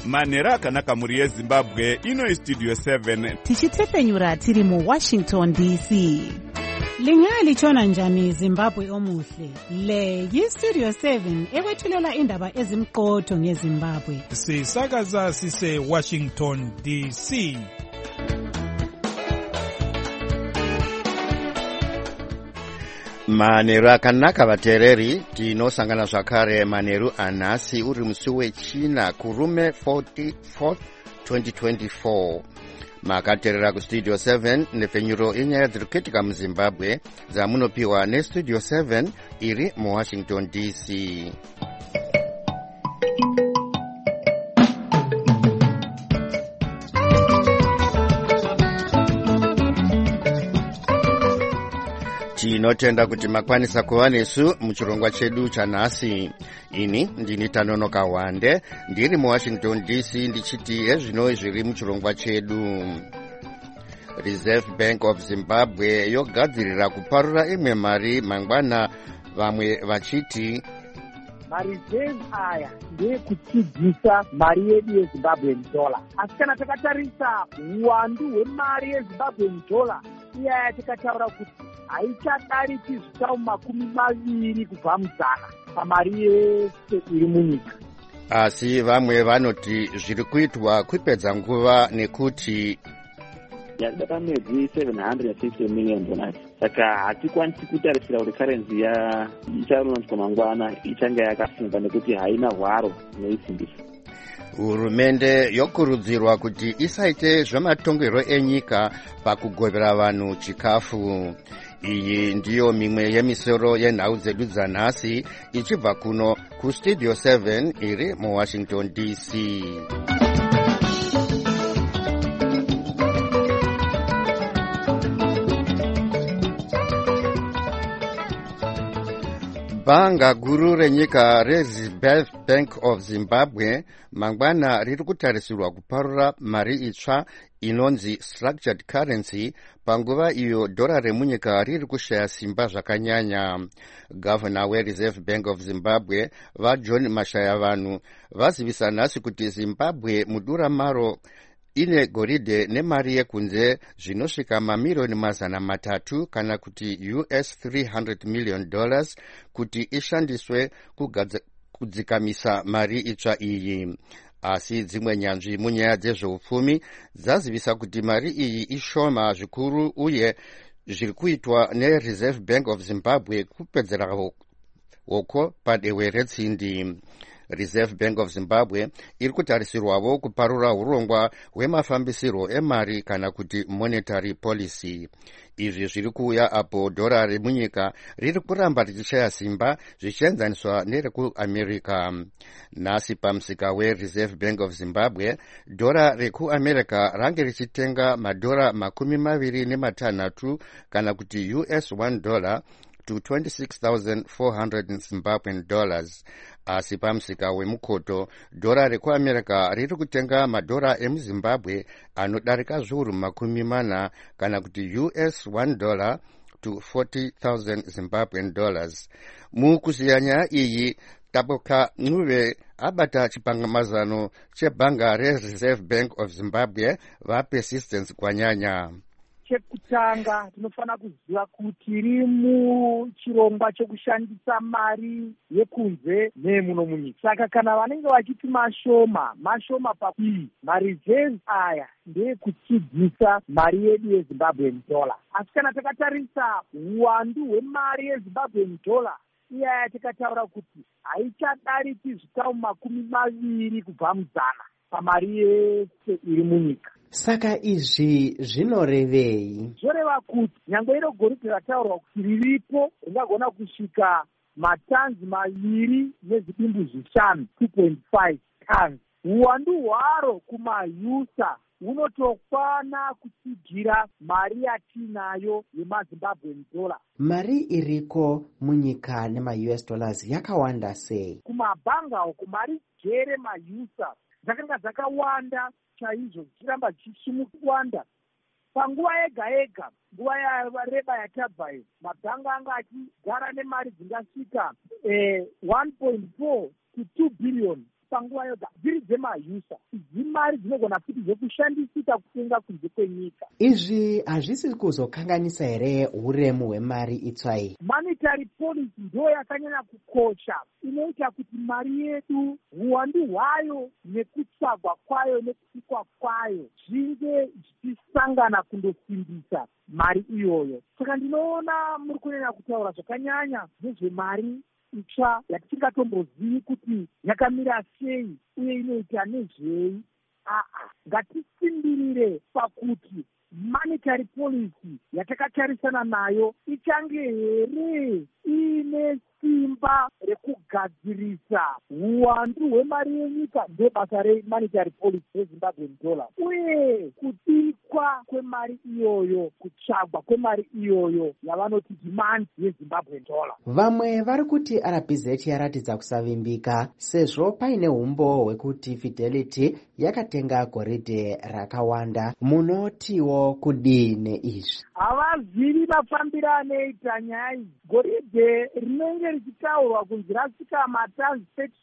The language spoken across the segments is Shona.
manhero akanaka mhuri yezimbabwe. Ino istudio 7 tichitefenyura tiri muWashington DC. Lingalitshona njani Zimbabwe omuhle? Le yistudio 7 ekwethulela indaba ezimqotho ngeZimbabwe. Sisakaza sise Washington DC. Manheru akanaka vateereri, tinosangana zvakare manheru anhasi uri musi wechina kurume 44 2024. Makateerera kustudio 7 nepfenyuro yenyaya dziri kuitika muZimbabwe dzamunopiwa nestudio 7 iri muWashington DC. Tinotenda kuti makwanisa kuva nesu muchirongwa chedu chanhasi. Ini ndini Tanonoka Wande, ndiri muWashington DC ndichiti ezvino zviri muchirongwa chedu. Reserve Bank of Zimbabwe yogadzirira kuparura imwe mari mangwana, vamwe vachiti mareserve aya ndeyekutsidzisa mari yedu yeZimbabwean dollar. Asi kana takatarisa uwandu hwemari yeZimbabwean dollar, iyaya tikataura kuti haichadariki zvitamu 20 kubva muzana pamari yese iri munyika. Asi vamwe vanoti zviri kuitwa kupedza nguva nekuti yakuda pamwedzi $750 million. Saka hatikwanisi kutarisira kuti karenzi icharunatswa mangwana ichanga yakasimba nekuti haina hwaro inoisimbisa. Hurumende yokurudzirwa kuti isaite zvematongerwo enyika pakugovera vanhu chikafu. Iyi ndiyo mimwe yemisoro yenhau dzedu dzanhasi ichibva kuno kustudio 7 iri muWashington DC. Bhanga guru renyika reReserve Bank of Zimbabwe mangwana riri kutarisirwa kuparura mari itsva inonzi structured currency panguva iyo dhora remunyika riri kushaya simba zvakanyanya. Gavana weReserve Bank of Zimbabwe vaJohn Mashayavanhu vazivisa nhasi kuti Zimbabwe mudura maro ine goridhe nemari yekunze zvinosvika mamiriyoni 300 kana kuti US $300 million kuti ishandiswe kudzikamisa mari itsva iyi. Asi dzimwe nyanzvi munyaya dzezveupfumi dzazivisa kuti mari iyi ishoma zvikuru uye zviri kuitwa neReserve Bank of Zimbabwe kupedzera hoko padewe retsindi. Reserve Bank of Zimbabwe iri kutarisirwavo kuparura urongwa hwemafambisiro emari kana kuti monetary policy. Izvi zviri kuuya apo dhora remunyika riri kuramba richishaya simba zvichienzaniswa nerekuAmerica. Nhasi pamusika weReserve Bank of Zimbabwe, dhora rekuAmerica range richitenga madhora 26 kana kuti US $1 to 26,400 Zimbabwean dollars. Asi pamusika wemukoto, dhora rekuAmerica riri kutenga madhora emuZimbabwe anodarika zviuru 40 kana kuti US $1 to 40,000 Zimbabwean dollars. Mukuziya nyaya iyi, Taboka Ncube abata chipangamazano chebhanga reReserve Bank of Zimbabwe vaPersistence Kwanyanya. Chekutanga tinofana kuziva kuti tiri muchirongwa chekushandisa mari yekunze nemuno munyika. Saka kana vanenge vachiti mashoma pakuii, mareserve aya ndeyekutsidzisa mari yedu yeZimbabwean dollar. Asi kana takatarisa uwandu hwemari yeZimbabwean dollar, iyaya tikataura kuti haichadariki zvitamu 20 kubva muzana pamari yese iri munyika. Saka izvi zvinorevei? Zvoreva kuti nyangwe iro goridhe rataurwa kuti riripo ringagona kusvika matanzi 2.5 2.5 tons. Uwandu hwaro kumayusa hunotokwana kutsigira mari yatinayo yemaZimbabwean dollar. Mari iriko munyika nemaUS dollars yakawanda sei? Kumabhanga uko mari jere mayusa dzakanga dzakawanda chaizvo, dzichiramba dzichimukuwanda. Panguva yega yega, nguva yareba yatabva iyi, mabhanga anga achigara nemari dzingasvika 1.4 to 2 billion panguva yoga dziri dzemausa. Idzi mari dzinogona futi zvekushandisika kutenga kunze kwenyika. Izvi hazvisi kuzokanganisa here uremu hwemari itsva iyi? Monetary policy ndo yakanyanya kukosha, inoita kuti mari yedu, uwandu hwayo nekutsvagwa kwayo nekupikwa kwayo zvinge zvichisangana kundosimbisa mari iyoyo. Saka ndinoona muri kunyanya kutaura zvakanyanya nezvemari itsva yatisingatombozivi kuti yakamira sei uye inoita nezvei. Ngatisimbirire pakuti monetary policy yatakatarisana nayo ichange here ine simba rekugadzirisa uwandu hwemari yenyika. Ndebasa remonetary policy reZimbabwean dollar, uye kubikwa kwemari iyoyo, kutsvagwa kwemari iyoyo yavanoti demand yeZimbabwean dollar. Vamwe vari kuti RBZ yaratidza kusavimbika sezvo paine umbo hwekuti Fidelity yakatenga goridhe rakawanda. Munotiwo kudini izvi? Havazivi mafambiro anoita nyaya idzi. Goridhe rinenge richitaurwa kunzi rasvika matani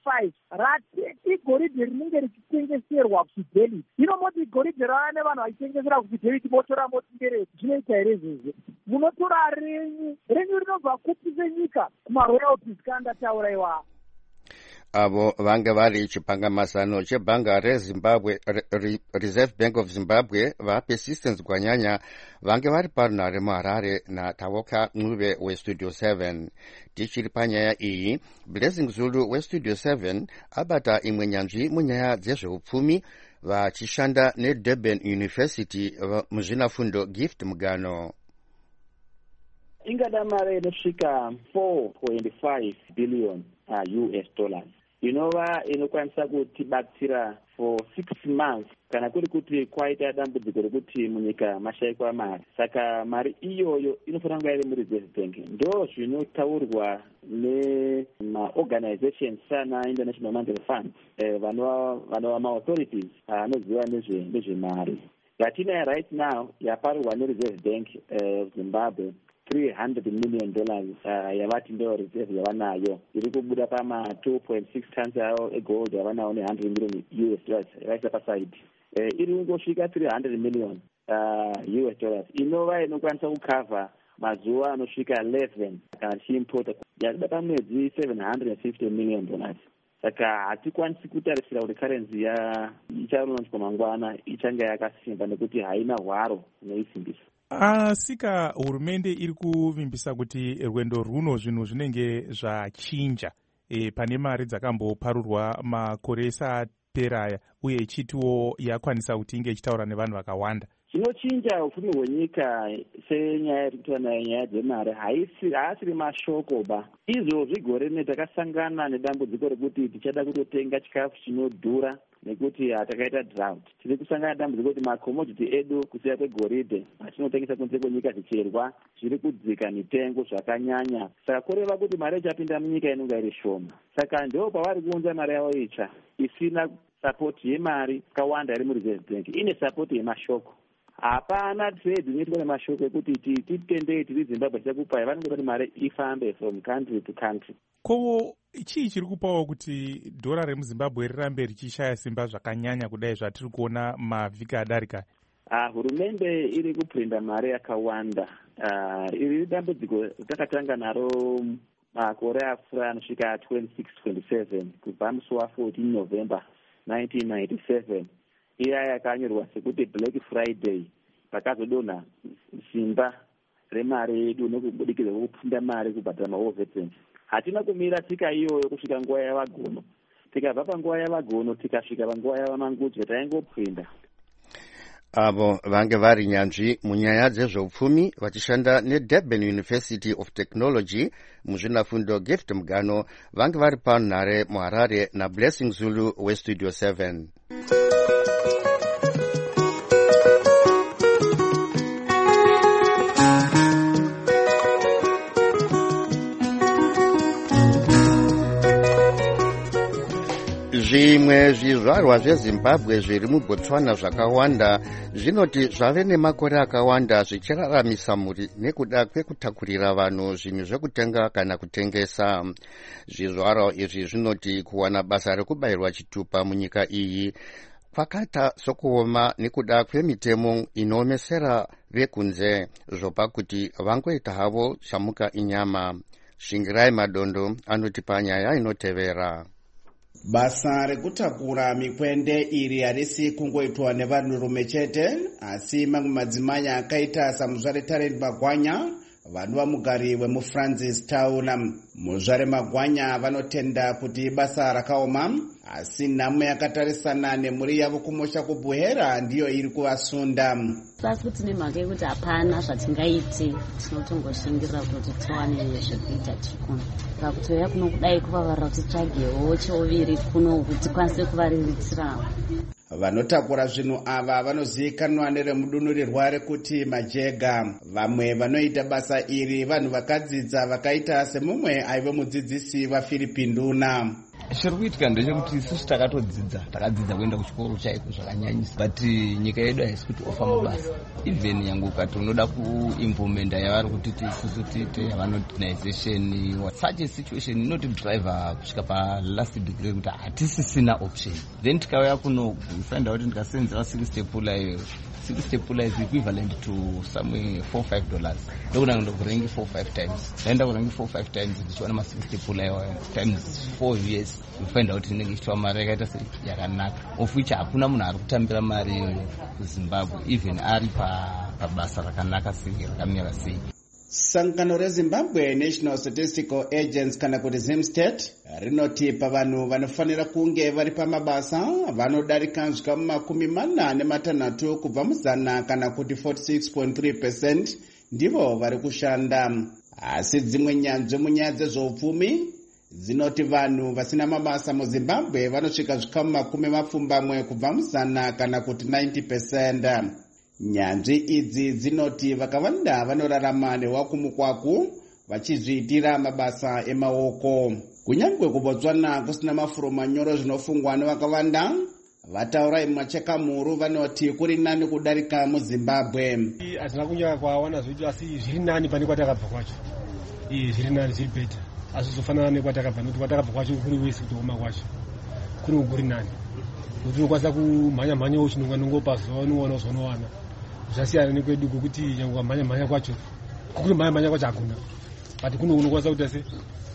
35 igoridhe rinenge richitengeserwa kuFidelity. Hino moti goridhe rava nevanhu vachitengesera kuFidelity motora moti nderei? Zvinoita here izvozvo? Munotora renyu rinobva kupi senyika kumaroyalties kaandataura iwawo. Avo vange vari chipangamasano chebhanga reZimbabwe Reserve Bank of Zimbabwe vaPersistence Gwanyanya vange vari parunhare muHarare naTawoka Ncube weStudio 7. Tichiri panyaya iyi, Blessing Zulu weStudio 7 abata imwe nyanzvi munyaya dzezveupfumi vachishanda neDurban University muzvinafundo Gift Mugano. Ingada mari inosvika 4.5 billion US dollars. Inova inokwanisa kutibatsira for 6 months kana kuri kuti kwaita dambudziko rekuti munyika mashayikwa mari. Saka mari iyoyo inofanira kunge iri muReserve Bank. Ndo zvinotaurwa nemaorganizations sana International Monetary Fund, vanova maauthorities anoziva nezvemari. Yatina right now yaparwa neReserve Bank of Zimbabwe $300 million yavati ndo reserve yavanayo, iri kubuda pama 2.6 tons yavo egold yavanayo ne100 million US dollars yavaisa paside. Iri kungosvika 300 million US dollars inova inokwanisa kukava mazuva anosvika 11 kana tichiimpota yakuda pamwedzi $750 million. Saka hatikwanisi kutarisira kuti currency icharunonzwa mangwana ichanga yakasimba nekuti haina hwaro inoisimbisa. Sika hurumende iri kuvimbisa kuti rwendo runo zvinhu zvinenge zvachinja pane mari dzakamboparurwa makore sapera uye ichitiwo yakwanisa kuti inge ichitaura nevanhu vakawanda. Chinochinja upfumi hwenyika senyaya yari kutaura nayo nyaya dzemari haasiri mashoko ba. Izvozvi gore rino takasangana nedambudziko rekuti tichada kutotenga chikafu chinodhura nekuti hatakaita drought. Tiri kusangana dambudziko kuti macommodity edu kusiyana kwegoridhe atinotengesa kunze kwenyika zvicherwa zviri kudzika mitengo zvakanyanya. Saka kureva kuti mari ichapinda munyika inonga iri shoma. Saka ndo pavari kuunza mari yavo itsva isina support yemari yakawanda iri muReserve Bank, ine support yemashoko. Hapana trade inoitwa nemashoko ekuti titendei tiri Zimbabwe tichakupai, vanenge kuti mari ifambe from country to country. Ko chii chiri kupawo kuti dhora remuZimbabwe rirambe richishaya simba zvakanyanya kudai zvatiri kuona mavhiki adarika? Hurumende iri kuprinda mari yakawanda. Iri dambudziko takatanga naro makore apfuura anosvika 26-27 kubva musi wa14 November 1997. Iya yakanyorwa sekuti Black Friday, pakazodonha simba remari yedu nekubudikidza kwekupinda mari kubhadhara maovetensi. Hatina kumira tsika iyoyo kusvika nguva yavagono. Tikabva panguva yavagono tikasvika panguva yavamangudya taingopinda. Avo vange vari nyanzvi munyaya dzezveupfumi vachishanda neDurban University of Technology muzvinafundo Gift Mugano vange vari panhare muHarare naBlessing Zulu weStudio 7. zvimwe zvizvarwa zvezimbabwe zviri mubotswana zvakawanda zvinoti zvave nemakore akawanda zvichiraramisa mhuri nekuda kwekutakurira vanhu zvinhu zvekutenga kana kutengesa. Zvizvarwa izvi zvinoti kuwana basa rekubayirwa chitupa munyika iyi kwakaita sokuoma nekuda kwemitemo inoomesera vekunze zvopa kuti vangoita havo chamuka inyama. Shingirai Madondo anotipa nyaya inotevera. Basa rekutakura mikwende iri harisi kungoitwa nevanhurume chete, asi mamwe madzimai akaita samuzvare Tarrant Magwanya vanova mugari wemuFrancis Town. Muzvare Magwanya vanotenda kuti basa rakaoma, asi nhamo yakatarisana nemhuri yavo kumosha kuBuhera ndiyo iri kuvasunda. Pasi kuti nemhaka yekuti hapana zvatingaite, tinotongoshingirira kuti tiwane zvekuita chikunu. Pakutoya kuno kudai kuvavarira kuti tsvagewo choviri kuno kuti tikwanise kuvariridzira. Vanotakura zvinhu ava vanozivikanwa neremudunhurirwa rekuti majega. Vamwe vanoita basa iri vanhu vakadzidza vakaita semumwe aive mudzidzisi waPhilip Nduna. Zviri kuitika ndechekuti isusu takadzidza kuenda kuchikoro chaiko zvakanyanyisa, but nyika yedu haisi kuti ofa mabasa. Even yangu ukati unoda kuimplementa yavari kutiti isusu tiite yavanodinization, such a situation inoti driver kusvika palast degree kuti hatisisina option. Then tikauya kuno find out ndikasenzera 6 pula is equivalent to somewhere $4-5. Ndokuna ndokurengi 4-5 times. Ndaenda kurengi 4-5 times ndichiona ma-60 pula times 4 years. You find out inenge ichitwa mari yakaita yakanaka. Of which hakuna munhu ari kutambira mari kuZimbabwe even ari pabasa rakanaka sei rakamira sei. Sangano reZimbabwe National Statistical Agents kana kuti ZimStat rinoti pavanhu vanofanira kunge vari pamabasa vanodarika zvika $46 kubva muzana kana kuti 46.3% ndivo vari kushanda. Asi dzimwe nyanzvi munyaya dzezveupfumi dzinoti vanhu vasina mabasa muZimbabwe vanosvika zvika $20 kubva muzana kana kuti 90%. Nyanzvi idzi dzinoti vakawanda vanorarama newakumukwaku vachizviitira mabasa emaoko. Kunyangwe kuBotswana kusina mafuro manyoro zvinofungwa nevakawanda, vataura machekamuru vanoti kuri nani kudarika muZimbabwe. Hazina kunyanya kwawana zvoita asi zviri nani pane kwatakabva kwacho. Zviri nani zviri beta. Asi zvofanana nekwatakabva nokuti kwatakabva kwacho kuri wese kutooma kwacho. Kuri kuri nani. Kuti unokwanisa kumhanya uchinonga pazuva unoona zvonowana. Zvasiyana nekwedu kuti nyangwa mhanya kwacho kuri mhanya kwacho hakuna, but kuno unokwanisa kuti ase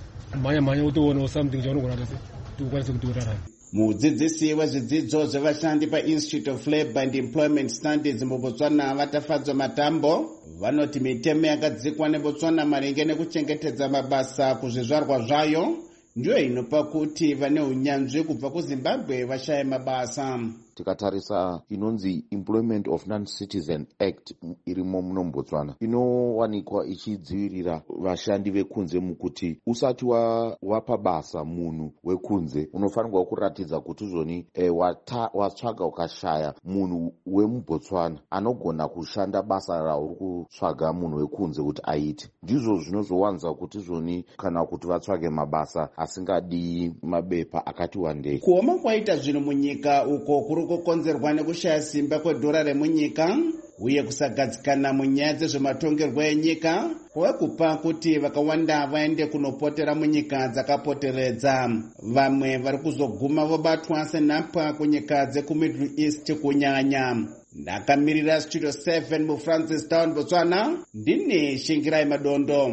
mhanya utoona something chaunogona kuti ase ukwanise kuti urarame. Mudzidzisi wezvidzidzo zvevashandi paInstitute of Labour and Employment Studies muBotswana Vatafadzwa Matambo vanoti mitemo yakadzikwa neBotswana maringe nekuchengetedza mabasa kuzvizvarwa zvayo ndiyo inopa kuti vane unyanzvi kubva kuZimbabwe vashaye mabasa. Tikatarisa inonzi Employment of Non-Citizen Act irimo muno muBotswana inowanikwa ichidzivirira vashandi vekunze mukuti usati wapa basa munhu wekunze unofanirwa kuratidza kuti zvoni watsvaga ukashaya munhu wemuBotswana anogona kushanda basa rauri kutsvaga munhu wekunze kuti aite. Ndizvo zvinozowanza kuti zvoni kana kuti vatsvage mabasa asingadi mabepa akati wandei. Kuoma kwaita zvinhu munyika uko kuri kukonzerwa nekushaya simba kwedhora remunyika uye kusagadzikana munyaya dzezvematongerwo enyika kwekupa kuti vakawanda vaende kunopotera munyika dzakapoteredza. Vamwe vari kuzoguma vobatwa senhapwa kunyika dzekuMiddle East kunyanya. Ndakamirira Studio 7 muFrancis Town Botswana, ndini Shingirai Madondo.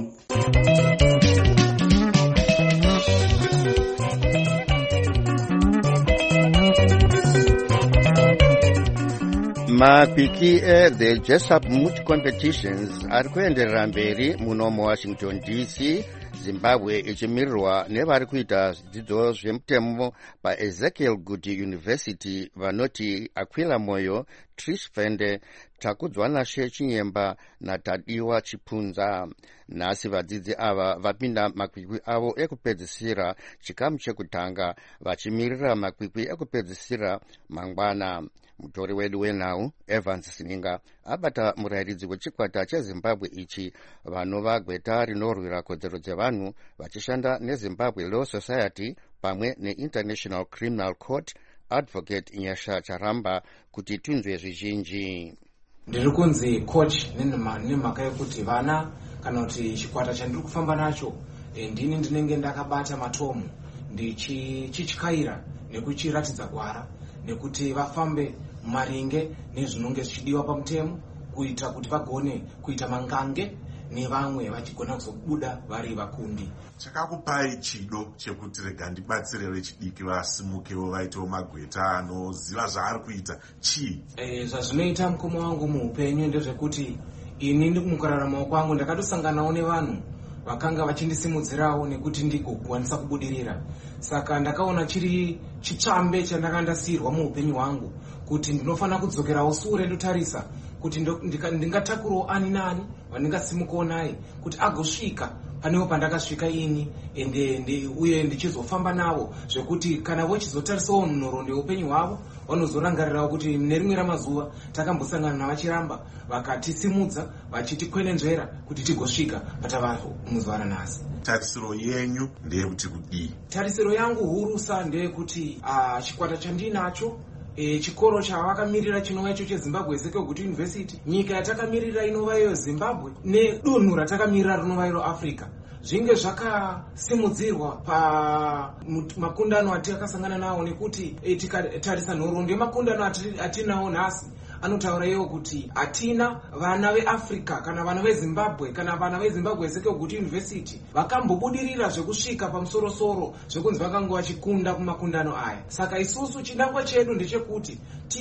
Makwikwi the Jessup Moot Competitions ari kuenderera mberi muno muWashington DC, Zimbabwe ichimirirwa nevari kuita zvidzidzo zvemutemo paEzekiel Goody University vanoti Aquila Moyo, Trish Vende, Takudzwanashe Chinyemba naTadiwa Chipunza. Nhasi vadzidzi ava vapinda makwikwi avo ekupedzisira chikamu chekutanga vachimirira makwikwi ekupedzisira mangwana. Mutori wedu wenhau Evans Sininga abata murayiridzi wechikwata chezimbabwe ichi vanova gweta rinorwira kodzero dzevanhu vachishanda nezimbabwe Law Society pamwe neInternational Criminal Court Advocate Nyasha Charamba kuti tunzwe zvizhinji. Ndiri kunzi coach nemhaka yekuti vana kana kuti chikwata chandiri kufamba nacho ndini ndinenge ndakabata matomu ndichityaira nekuchiratidza gwara nekuti vafambe maringe nezvinonge zvichidiwa pamutemo kuita kuti vagone kuita mangange nevamwe vachigona kuzobuda vari vakundi. Chakakupai chido chekuti rega ndibatsire vechidiki vasimukewo vaitewo magweta anoziva zvaari kuita chii? Zvazvinoita mukoma wangu muupenyu ndezvekuti ini mukurarama kwangu ndakatosanganawo nevanhu vakanga vachindisimudzirawo nekuti ndigokwanisa kubudirira. Saka ndakaona chiri chitsvambe chandanga ndasiyirwa muupenyu hwangu kuti ndinofanira kudzokerawo sure ndotarisa kuti ndingatakurawo ani nani vandingasimukawo naye kuti agosvika panewo pandakasvika ini uye ndichizofamba navo zvekuti kana vochizotarisawo nhoroondo yeupenyu hwavo vanozorangarirawo kuti nerimwe ramazuva takambosangana navachiramba vakatisimudza vachitikwenenzvera kuti tigosvika patavanomuzuva ranhasi. Tarisiro yenyu ndeyekuti kudii? Tarisiro yangu hurusa ndeyekuti chikwata chandinacho chikoro chavakamirira chinova icho cheZimbabwe Security University, nyika yatakamirira inova iyo Zimbabwe nedunhu ratakamirira rinova iro Africa, zvinge zvakasimudzirwa pamakundano atakasangana nawo nekuti tikatarisa nhoroondo yemakundano atinawo nhasi anotaura iyo kuti hatina vana veAfrica kana vana veZimbabwe kana vana veZimbabwe Security University vakambobudirira zvekusvika pamusoro-soro zvekunzi vakanga vachikunda kumakundano aya. Saka isusu chidangwa chedu ndechekuti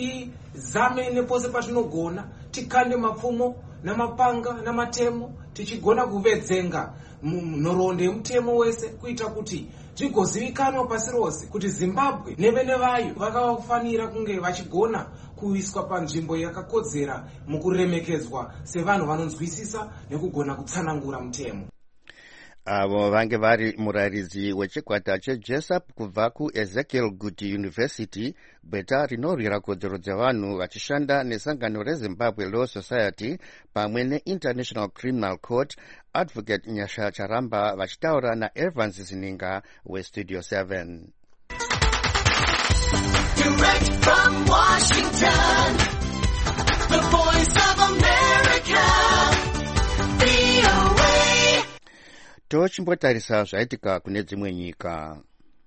tizame nepose patinogona tikande mapfumo namapanga namatemo tichigona kuvedzenga nhoroondo yemutemo wese kuita kuti zvigozivikanwa pasi rose kuti Zimbabwe nevene vayo vakafanira kunge vachigona kuiswa panzvimbo yakakodzera mukuremekedzwa sevanhu vanonzwisisa nekugona kutsanangura mutemo. Avo vange vari murayiridzi wechikwata cheJESUP kubva kuEzekiel Guti University, gweta rinorwira kodzero dzevanhu vachishanda nesangano reZimbabwe Law Society pamwe neInternational Criminal Court Advocate Nyasha Charamba vachitaura naEvans Sininga weStudio 7. Direct from Washington, the Voice of America, VOA. Tochimbotarisa zvaitika kune dzimwe nyika.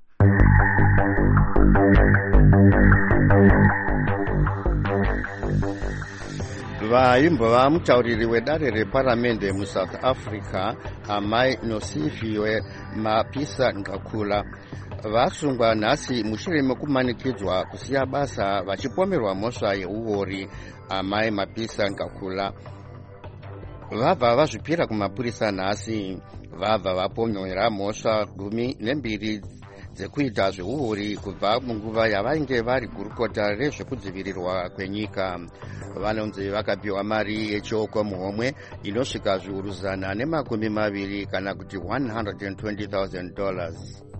Vaimbova mutauriri wedare reparamende muSouth Africa Amai Nosiviwe Mapisa Ngakula vasungwa nhasi mushure mekumanikidzwa kusiya basa vachipomerwa mhosva yeuori. Amai Mapisa Ngakula vabva vazvipira kumapurisa nhasi. Vabva vapomera mhosva 12 dzekuita zveuori kubva munguva yavainge vari gurukota rezvekudzivirirwa kwenyika. Vanonzi vakapiwa mari yechioko muhomwe inosvika zviuru 120 kana kuti $120,000.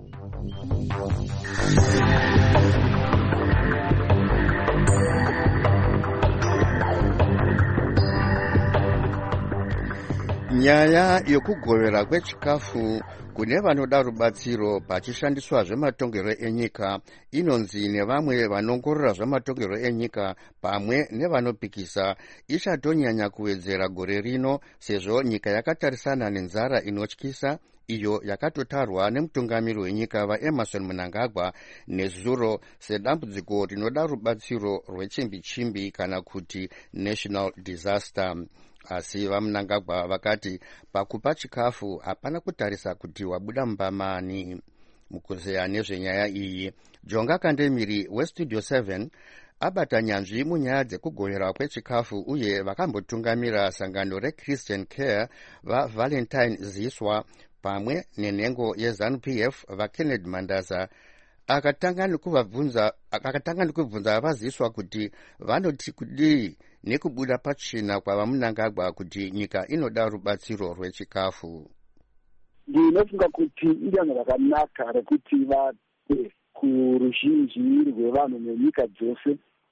Nyaya yokugovera kwechikafu kune vanoda rubatsiro pachishandiswa zvematongero enyika inonzi nevamwe vanongorora zvematongero enyika pamwe nevanopikisa ichatonyanya kuwedzera gore rino sezvo nyika yakatarisana nenzara inotyisa iyo yakatotarwa nemutungamiri wenyika vaEmmerson Mnangagwa nezuro sedambudziko rinoda rubatsiro rwechimbi-chimbi kana kuti national disaster. Asi vaMnangagwa vakati pakupa chikafu hapana kutarisa kuti wabuda mbamani. Mukuzeya nezvenyaya iyi, Jonga Kandemiri weStudio 7 abata nyanzvi munyaya dzekugovera kwechikafu uye vakambotungamira sangano reChristian Care vaValentine Ziswa pamwe nenhengo yeZANU-PF vaKennedy Mandaza akatanga nekubvunza vaziswa kuti vanoti kudii nekubuda pachina kwavaMnangagwa kuti nyika inoda rubatsiro rwechikafu. Ndinofunga kuti idanho rakanaka rekuti vape kuruzhinji rwevanhu nenyika dzose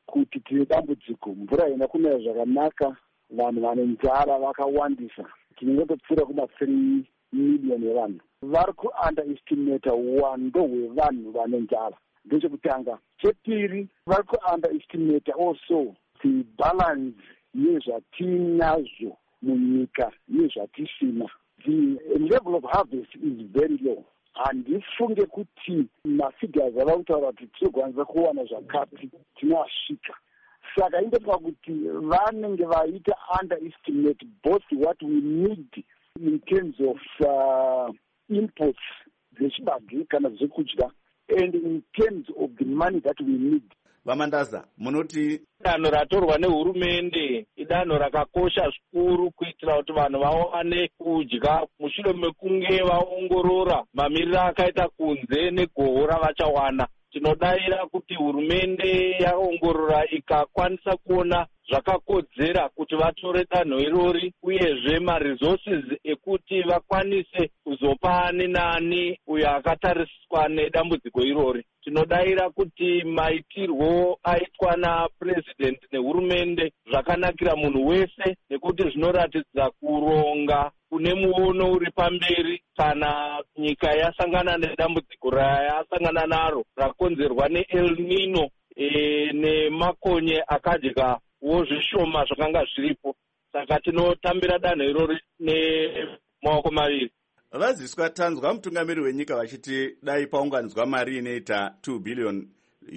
kuti tine dambudziko, mvura haina kunaya zvakanaka, vanhu vane nzara vakawandisa, tinongotopfuura kuma3 miliyoni yevanhu. Vari kuunderestimata uwando hwevanhu vane nzara, ndechekutanga. Chepiri, vari kuunderestimata also the balance yezvatinazvo munyika yezvatisina. The level of harvest is very low. Handifunge kuti mafigures ava kutaura kuti tinokwanisa kuwana zvakati tinosvika. Saka indopa kuti vanenge vaita underestimate both what we need in terms of imports dzechibage kana zvekudya and in terms of the money that we need. Vamandaza, munoti danho ratorwa nehurumende idanho rakakosha zvikuru kuitira kuti vanhu vawane kudya mushure mekunge vaongorora mamiriro akaita kunze negohwo ravachawana. Tinodayira kuti hurumende yaongorora ikakwanisa kuona zvakakodzera kuti vatore danho irori, uyezve maresources ekuti vakwanise kuzopa ani nani uyo akatariswa nedambudziko irori. Tinodayira kuti maitirwo aitwa napresident nehurumende zvakanakira munhu wese, nekuti zvinoratidza kuronga kune muono uri pamberi kana nyika yasangana nedambudziko rayasangana naro rakonzerwa neEl Nino nemakonye akadyawo zvishoma zvakanga zviripo. Saka tinotambira danho irori nemaoko maviri. Vaziswa tanzwa mutungamiri wenyika vachiti dai paunganidzwa mari inoita $2 billion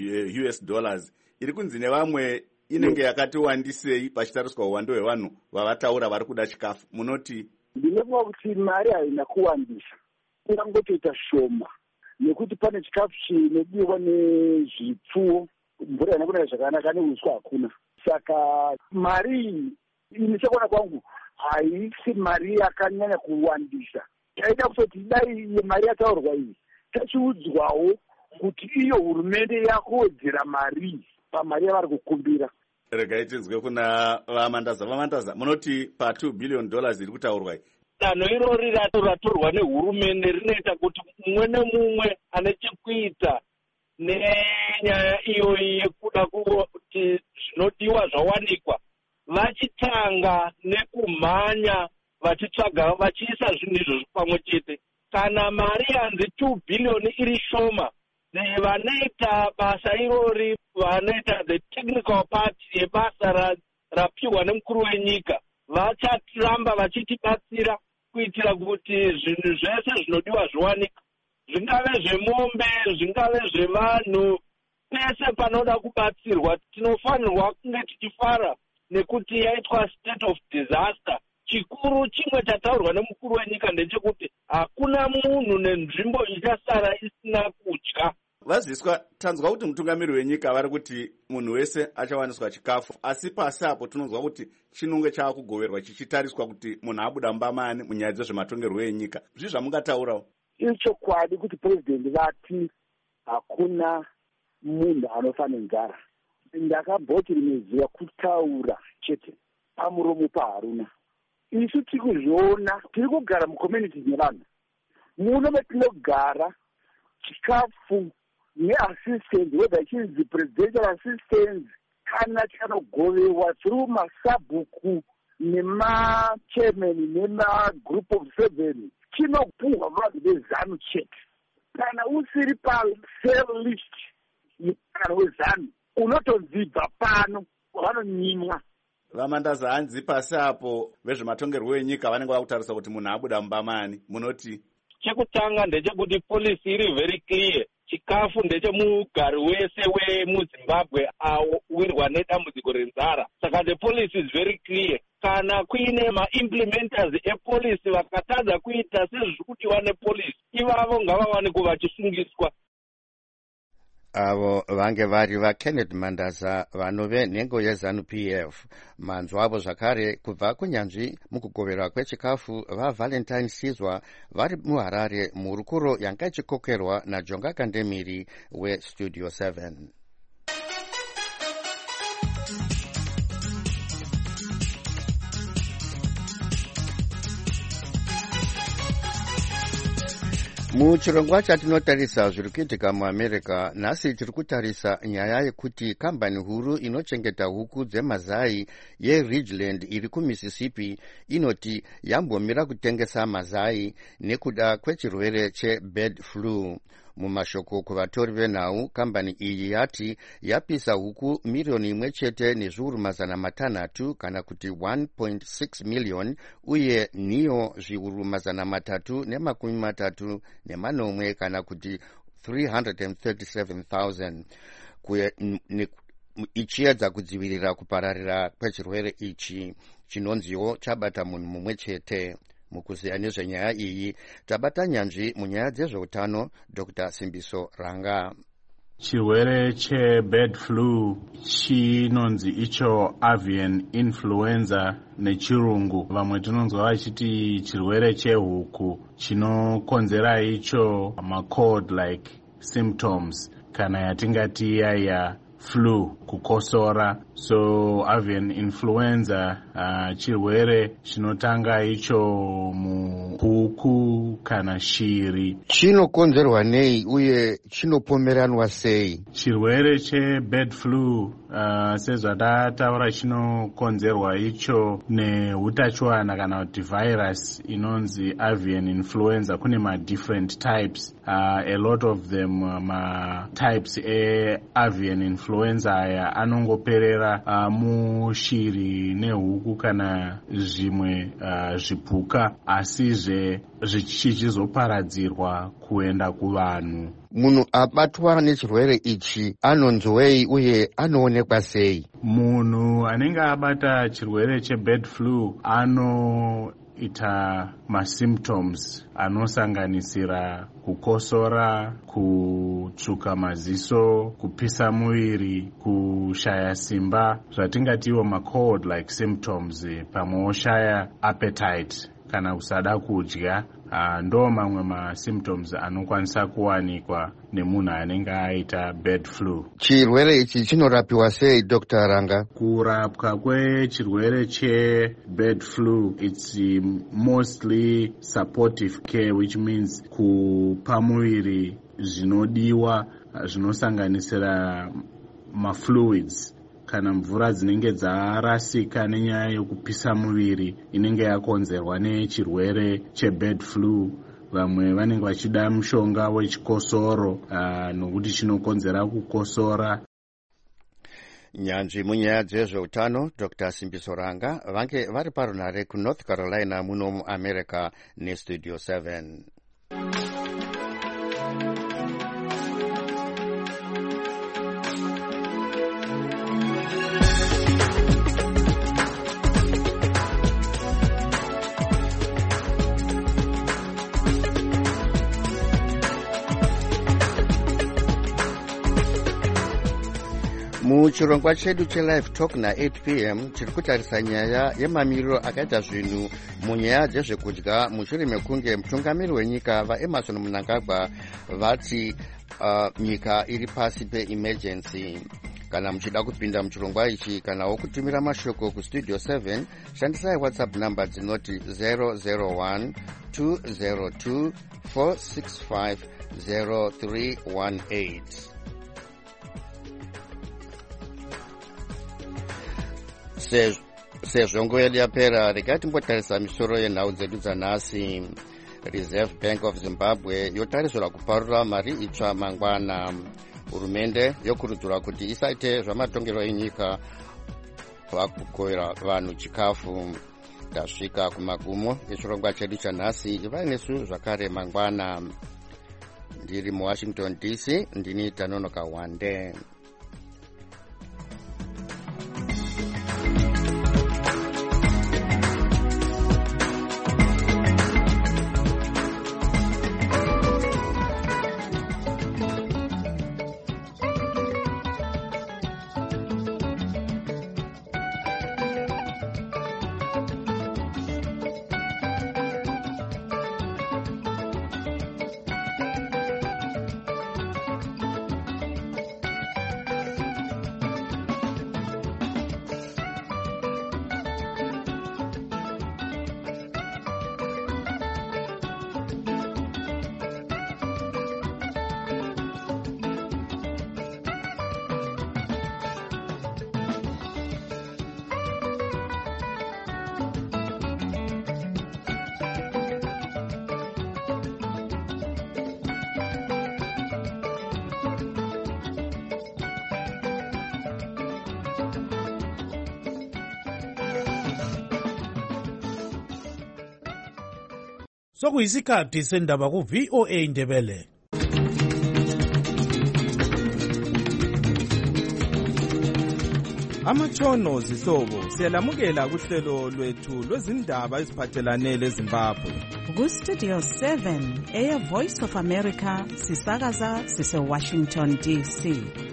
iri kunzi nevamwe inenge yakati wandisei pachitariswa uwando hwevanhu vavataura vari kuda chikafu. Munoti? Ndinofunga kuti mari haina kuwandisa, ingangotoita shoma, nekuti pane chikafu chinodiwa nezvipfuwo, mvura haina kunaya zvakanaka neuswa hakuna. Saka mari iyi inichekuona kwangu haisi mari yakanyanya kuwandisa. Taida kutoti dai mari yataurwa iyi tachiudzwawo kuti iyo hurumende yakowedzera mari pamari yavari kukumbira. Regai tinzwe kuna Vamandaza. Vamandaza, munoti pa$2 billion iri kutaurwa iyi? Danho irori ratorwa nehurumende rinoita kuti mumwe nemumwe ane chekuita nenyaya iyoyi yekuda kuti zvinodiwa zvawanikwa vachitanga nekumhanya vachitsvaga vachiisa zvinhu izvozvo pamwe chete. Kana mari yanzi $2 billion iri shoma, vanoita basa irori, vanoita the technical part yebasa rapiwa nemukuru wenyika, vacharamba vachitibatsira kuitira kuti zvinhu zvese zvinodiwa zviwanika, zvingave zvemombe, zvingave zvevanhu, pese panoda kubatsirwa. Tinofanirwa kunge tichifara nekuti yaitwa state of disaster. Chikuru chimwe chataurwa nemukuru wenyika ndechekuti hakuna munhu nenzvimbo ichasara isina kudya. Vaziswa tanzwa kuti mutungamiri wenyika vari kuti munhu wese achawaniswa chikafu, asi pasi apo tinonzwa kuti chinonge chaakugoverwa chichitariswa kuti munhu abuda mbamani munyaya dzezvematongerwo enyika. Zvii zvamungataurawo? Ichokwadi kuti president vati hakuna munhu anofa nenzara. Ndakamboti rimwe kutaura chete pamuromo paharuna. Isu tiri kuzviona, tiri kugara mucommunities nevanhu. Muno metinogara chikafu neassistance, whether chii presidential assistance kana chanogovewa through masabhuku nemachairman nemagroup of 7 chinopuhwa vanhu vezanu chete. Kana usiri pasale list yevanhu vezanu unotonzibva pano vanonyimwa. Vamandaza, hanzi pasi apo vezvematongerwo enyika vanenge vakutarisa kuti munhu abuda mbamani. Munoti? Chekutanga ndechekuti policy iri very clear. Chikafu ndechemugari wese wemuZimbabwe awirwa nedambudziko renzara. Saka the policy is very clear. Kana kuine maimplementers epolicy vakatadza kuita sezviri kutiwa nepolicy, ivavo ngavawanikwe vachisungiswa. Avo vange vari vaKenneth Mandaza vanove nhengo yeZANU-PF. Manzwa avo zvakare kubva kunyanzvi mukugoverwa kwechikafu vaValentine Sizwa vari muHarare muhurukuro yanga ichikokerwa naJonga Kandemiri weStudio 7. muchirongwa chatinotarisa zviri kuitika muamerica nhasi tiri kutarisa nyaya yekuti kambani huru inochengeta huku dzemazai yeridgeland iri kumississippi inoti yambomira kutengesa mazai nekuda kwechirwere chebird flu. mumashoko kuvatori venhau kambani iyi yati yapisa huku miriyoni 1 nezviuru 600 kana kuti 1.6 million uye niyo zviuru 334 kana kuti 337,000 ichiedza kudzivirira kupararira kwechirwere ichi chinonziwo chabata munhu mumwe chete. mukuziya nezvenyaya iyi tabata nyanzvi munyaya dzezveutano Dr. Simbiso Ranga. chirwere chebird flu chinonzi icho avian influenza nechirungu. vamwe tinonzwa vachiti chirwere chehuku chinokonzera icho macold like symptoms kana yatingati yaya flu kukosora. so avian influenza chirwere chinotanga icho muhuku kana shiri. chinokonzerwa nei uye chinopomeranwa sei? chirwere chebird flu sezvatataura chinokonzerwa icho neutachiwana kana kuti virus inonzi avian influenza. kune madifferent types. A lot of them types avian influenza aya anongoperera mushiri nehuku kana zvimwe zvipuka asizve zvichizoparadzirwa kuenda kuvanhu. munhu abatwa nechirwere ichi anonzwei uye anoonekwa sei? munhu anenge abata chirwere chebird flu anoita masymptoms anosanganisira kukosora, kutsvuka maziso, kupisa muviri, kushaya simba, zvatingatiwo macold like symptoms, pamwe oshaya appetite kana kusada kudya. ndo mamwe masymptoms anokwanisa kuwanikwa nemunhu anenge aita bird flu. chirwere ichi chinorapiwa sei Dr. Ranga? kurapwa kwechirwere chebird flu it's mostly supportive care, which means kupa muviri zvinodiwa zvinosanganisira mafluids kana mvura dzinenge dzarasika nenyaya yekupisa muviri inenge yakonzerwa nechirwere chebird flu. vamwe vanenge vachida mushonga wechikosoro nokuti chinokonzera kukosora. nyanzvi munyaya dzezveutano Dr. Simbiso Ranga vange vari parunhare kunorth carolina muno muamerica nestudio 7. muchirongwa chedu chelive talk na8 p.m. tiri kutarisa nyaya yemamiriro akaita zvinhu munyaya dzezvekudya mushure mekunge mutungamiri wenyika vaEmmerson Mnangagwa vati nyika iri pasi peemergency. kana muchida kupinda muchirongwa ichi kanawo kutumira mashoko kustudio 7 shandisai whatsapp number dzinoti 001 202 465 0318. sezvo nguva yedu yapera regai timbotarisa misoro yenhau dzedu dzanhasi. Reserve Bank of Zimbabwe yotarisirwa kuparura mari itsva mangwana. hurumende yokurudzirwa kuti isaite zvamatongerwo enyika vakugohera vanhu chikafu. tasvika kumagumo echirongwa chedu chanhasi. ivai nesu zvakare mangwana. ndiri muwashington DC ndini Tanonoka Wande. sokuyisikhathi sendaba ku-VOA Indebele. Amatshono zihlobo siyalamukela kuhlelo lwethu lwezindaba eziphathelane leZimbabwe. Ku-Studio 7 Air Voice of America sisakaza sise-Washington DC.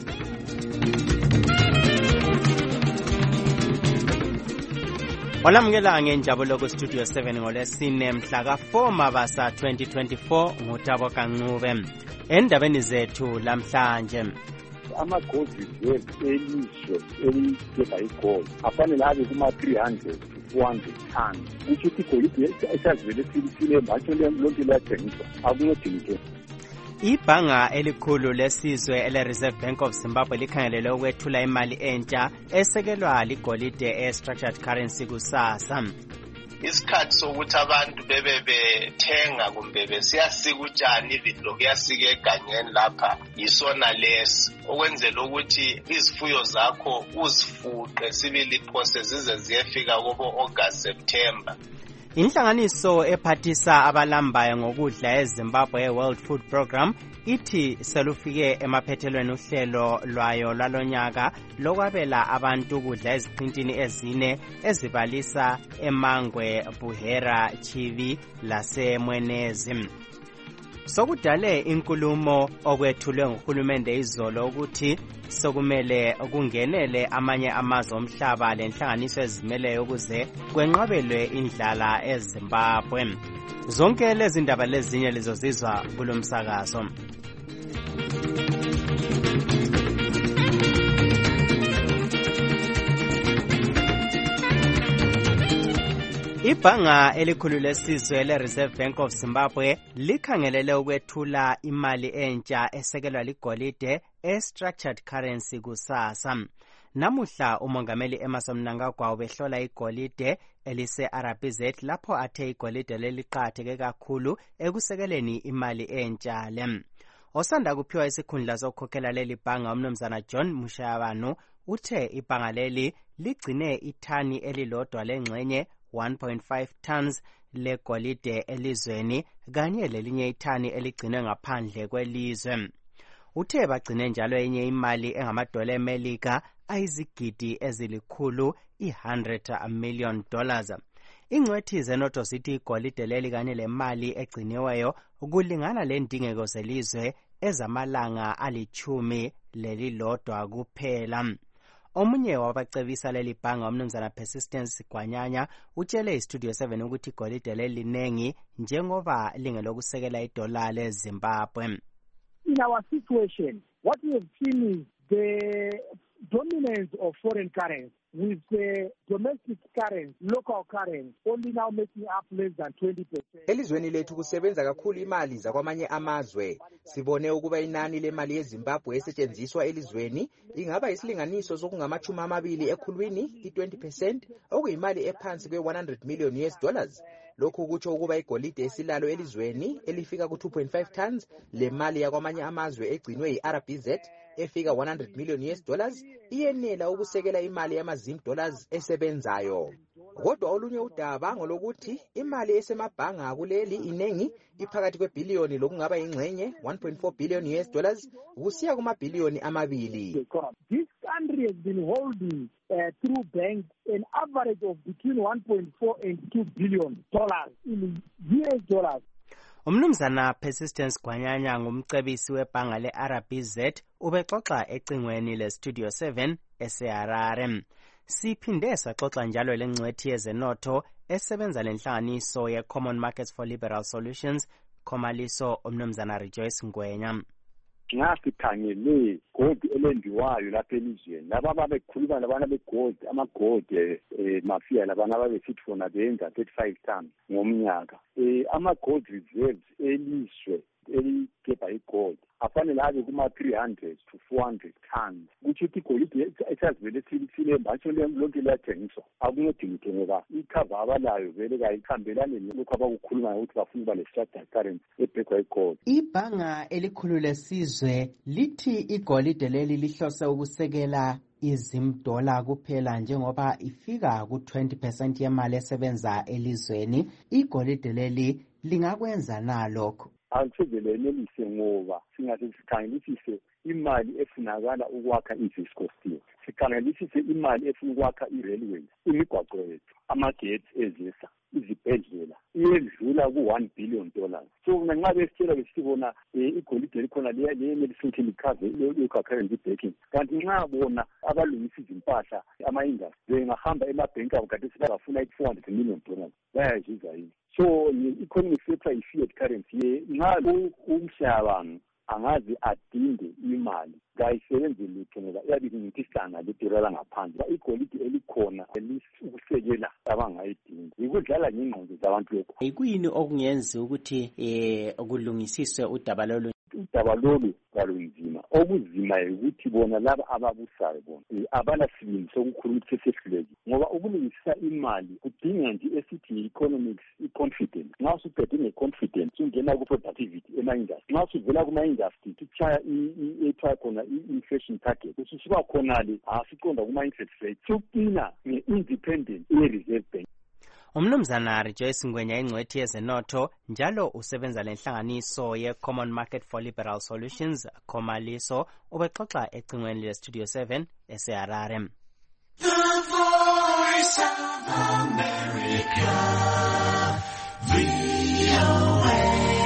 Olamukela ngenjabulo ku-Studio 7 ngolesine mhla ka-4 Mabasa 2024 ngutabo kancube. Endabeni zethu lamhlanje. Ama-gold reserve elizwe eligebha igold afanele abe kuma-300 to 400 tons. Kusho ukuthi igolide esazivele sile mbatsho lonke liyathengiswa akunodingike. Ibhanga elikhulu lesizwe ele-Reserve Bank of Zimbabwe likhangelele ukwethula imali entsha esekelwa ligolide e-structured currency kusasa. Isikhathi sokuthi abantu bebe bethenga kumbe besiyasika utshani ividlo kuyasika egangeni lapha yisona lesi okwenzela ukuthi izifuyo zakho uzifuqe sibili phose zize ziyefika kubo August September. Inhlanganiso ephathisa abalambayo ngokudla eZimbabwe World Food Program ithi selufike emaphethelweni uhlelo lwayo lwalonyaka lokwabela abantu ukudla eziqintini ezine ezibalisa eMangwe, Buhera, Chivi laseMwenezi. Sokudale inkulumo okwethulwe nguhulumende izolo ukuthi sokumele kungenele amanye amazwe omhlaba lenhlanganiso ezimeleyo ukuze kwenqabelwe indlala eZimbabwe. Zonke lezi ndaba lezinye lizozizwa kulomsakazo. Ibhanga elikhulu lesizwe le-Reserve Bank of Zimbabwe likhangelele ukwethula imali entsha esekelwa ligolide e-structured currency kusasa. Namuhla umongameli Emmerson Mnangagwa ubehlola igolide elise-RBZ lapho athe igolide leliqatheke kakhulu ekusekeleni imali entsha le. Osanda kuphiwa isikhundla sokukhokhela leli bhanga umnumzana John Mushayabanu uthe ibhanga leli ligcine ithani elilodwa lengxenye 1.5 tons legolide elizweni kanye lelinye ithani eligcinwe ngaphandle kwelizwe. Uthe bagcine njalo enye imali engamadola eMelika ayizigidi ezilikhulu $100 million. Ingcwethi zenotho zithi igolide leli kanye lemali egciniweyo kulingana lendingeko zelizwe ezamalanga ali10 lelilodwa kuphela. Omunye wabacebisa leli bhanga umnumzana Persistence Gwanyanya utshele iStudio 7 ukuthi igolide lelinengi njengoba lingelokusekela idola leZimbabwe. In our situation, what we have seen is the dominance of foreign currency with the domestic currency, local currency, only now making up less than 20%. Elizweni lethu kusebenza kakhulu imali zakwamanye amazwe. Sibone ukuba inani lemali yeZimbabwe esetshenziswa elizweni ingaba isilinganiso sokungama-20 ekhulwini, i-20%, okuyimali ephansi kwe-$100 million. Lokhu kutsho ukuba igolide esilalo elizweni elifika ku-2.5 tons lemali yakwamanye amazwe egcinwe yi-RBZ efika $100 million iyenela ukusekela imali yama-ZimbDollars esebenzayo. Kodwa olunye udaba ngolokuthi imali esemabhanga kuleli inengi iphakathi kwebhiliyoni lokungaba ingxenye $1.4 billion kusiya kumabhiliyoni 2. This country has been holding through banks an average of between $1.4 and $2 billion in US dollars. Umnumzana Persistence Gwanyanya ngumcebisi webhanga le-RBZ ubexoxa ecingweni le-Studio 7 eseHarare. Siphinde saxoxa njalo lengcwethi yezenotho esebenza lenhlanganiso ye-Common Markets for Liberal Solutions, Khomaliso umnumzana Rejoice Ngwenya. Nxa sikhangele gold elendiwayo lapha elizweni laba ababekhuluma labana begold ama-gold mafia labana ababesithi khona benza 35 tons ngomnyaka. Ama-gold reserves elizwe eligebha igold afanele abe kuma-300 to 400 tons. Kutsho ukuthi igolide esazivele sile mbatsho lonke liyathengiswa akunodingike ngoba ikhava abalayo vele kayikhambelane lokhu abakukhulumayo ukuthi bafuna ukuba le-structured currency ebhekwa igold. Ibhanga elikhulu lesizwe lithi igolide leli lihlose ukusekela izimdola kuphela njengoba ifika ku-20% yemali esebenza elizweni. Igolide leli lingakwenza na lokho? Angitheze lenelise ngoba singathi sikhangelisise imali efunakala ukwakha i-Visco Steel, sikhangelisise imali efuna ukwakha i-railways, imigwaqo yethu, amagetsi ezisa, izibhedlela, iyedlula ku-$1 billion. So ngenxa besitshela besibona igolide likhona liyenelisa likhave i-local currency backing, kanti nxa bona abalungisa izimpahla ama-industry bengahamba emabhenki abo kade sebafuna $400 million bayazuza yini. So i-economic sector i-fiat currency nxa umhlaba angaze adinde imali kayisebenzi lutho ngoba iyabe inkintisana lidurela ngaphandle. Igolide elikhona ukusekela abangayidingi ikudlala ngengqondo zabantu lokho. Yikuyini okungenza ukuthi kulungisiswe udaba lolu? Udaba lolu kalunzima. Okuzima ukuthi bona laba ababusayo bona abanasibindi sokukhuluma sesefuleki ngoba ukulungisa imali kudinga nje esithi economics i-confidence. Nxa usuphethe nge-confidence ungena ku-productivity ema-industry. Nxa usuvela kuma-industry kuchaya ethiwa khona i-inflation target ususuka khonale asiqonda kuma-interest rate suqina nge-independent ye-reserve bank. Umnumzana Rejoice Ngwenya ingcwethi yezenotho njalo usebenza lenhlanganiso ye-Common Market for Liberal Solutions Comaliso ubexoxa ecingweni le-Studio 7 eseHarare. The Voice of America, VOA.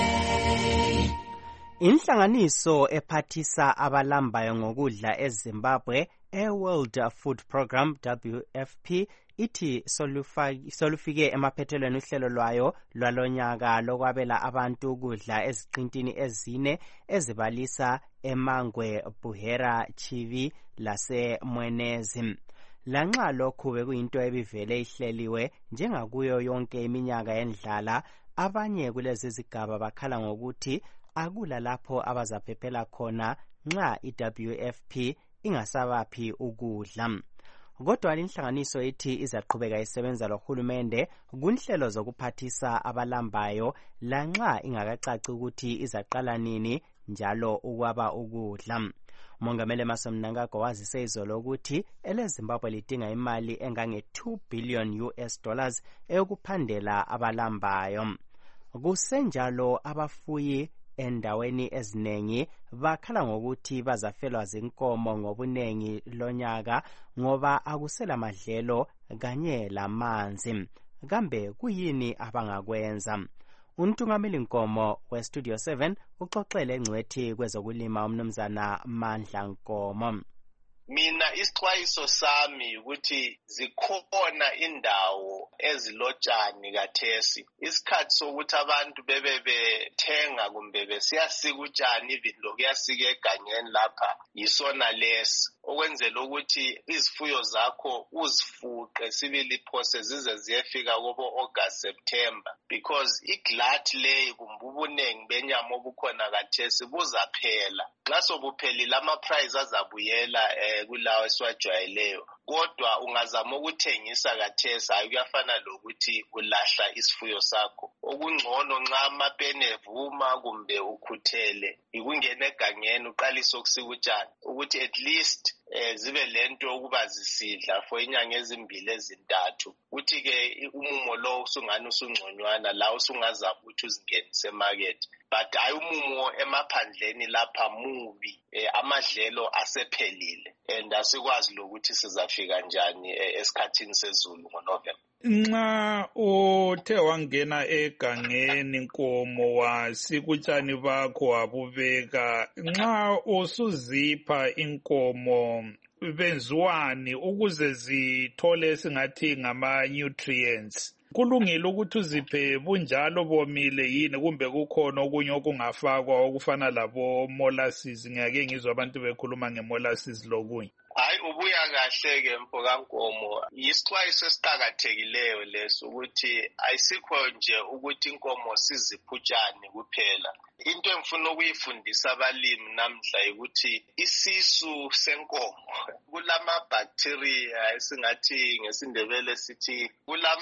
Inhlanganiso ephathisa abalambayo ngokudla eZimbabwe e-World Food Program WFP ithi solufike emaphethelweni uhlelo lwayo lwalonyaka lokwabela abantu ukudla eziqintini ezine ezibalisa eMangwe, Buhera, Chivi laseMwenezi. Lanxa lokhu bekuyinto ebivele ihleliwe njengakuyo yonke iminyaka yendlala, abanye kulezi zigaba bakhala ngokuthi akula lapho abazaphephela khona nxa i-WFP ingasabaphi ukudla. Kodwa inhlanganiso ithi izaqhubeka isebenza lohulumende kunhlelo zokuphathisa abalambayo lanxa ingakacaci ukuthi izaqala nini njalo ukwaba ukudla. Umongameli Emmerson Mnangagwa wazise izolo ukuthi eleZimbabwe lidinga imali engange-$2 billion eyokuphandela abalambayo. Kusenjalo abafuyi endaweni ezinengi bakhala ngokuthi bazafelwa zinkomo ngobunengi lonyaka ngoba akusela madlelo kanye lamanzi. Kambe kuyini abangakwenza? Untungameli Nkomo we-Studio 7 uxoxele engcwethi kwezokulima umnumzana Mandla Nkomo. Mina isixwayiso sami ukuthi zikhona indawo ezilotshani kathesi isikhathi sokuthi abantu bethenga kumbe besiyasika utshani ibidlo kuyasika egangeni lapha yisona lesi okwenzela ukuthi izifuyo zakho uzifuqe sibili phose zize ziyefika kubo August September because iglut leyi kumbe ubunengi benyama obukhona kathesi buzaphela nxa sobuphelile ama-price azabuyela kulawo esiwajwayeleyo kodwa ungazama ukuthengisa kathesi hayi kuyafana lokuthi ulahla isifuyo sakho okungcono nxa amapene evuma kumbe ukhuthele ikungena egangeni uqalise ukusika utshani ukuthi at least zibe lento ukuba zisidla for inyanga ezimbili ezintathu uthi-ke umumo lo usungani usungconywana la usungazama ukuthi uzingenise emakethe but hayi umumo emaphandleni lapha mubi amadlelo asephelile and asikwazi lokuthi sizafika njani esikhathini sezulu ngoNovember. Nxa uthe wangena egangeni Nkomo wasika utshani bakho wabubeka nxa usuzipha inkomo benziwani ukuze zithole singathi ngama-nutrients? Kulungile ukuthi uziphe bunjalo bomile yini kumbe kukhona okunye okungafakwa okufana labo molasses? Ngiyake ngizwa abantu bekhuluma ngemolasses lokunye. Hayi ubuya kahle-ke mfo kaNkomo yisixwayiso esiqakathekileyo leso ukuthi ayisikho nje ukuthi inkomo siziphe utshani kuphela. Into engifuna ukuyifundisa abalimi namhla ukuthi isisu senkomo kulama-bacteria esingathi ngesindebele sithi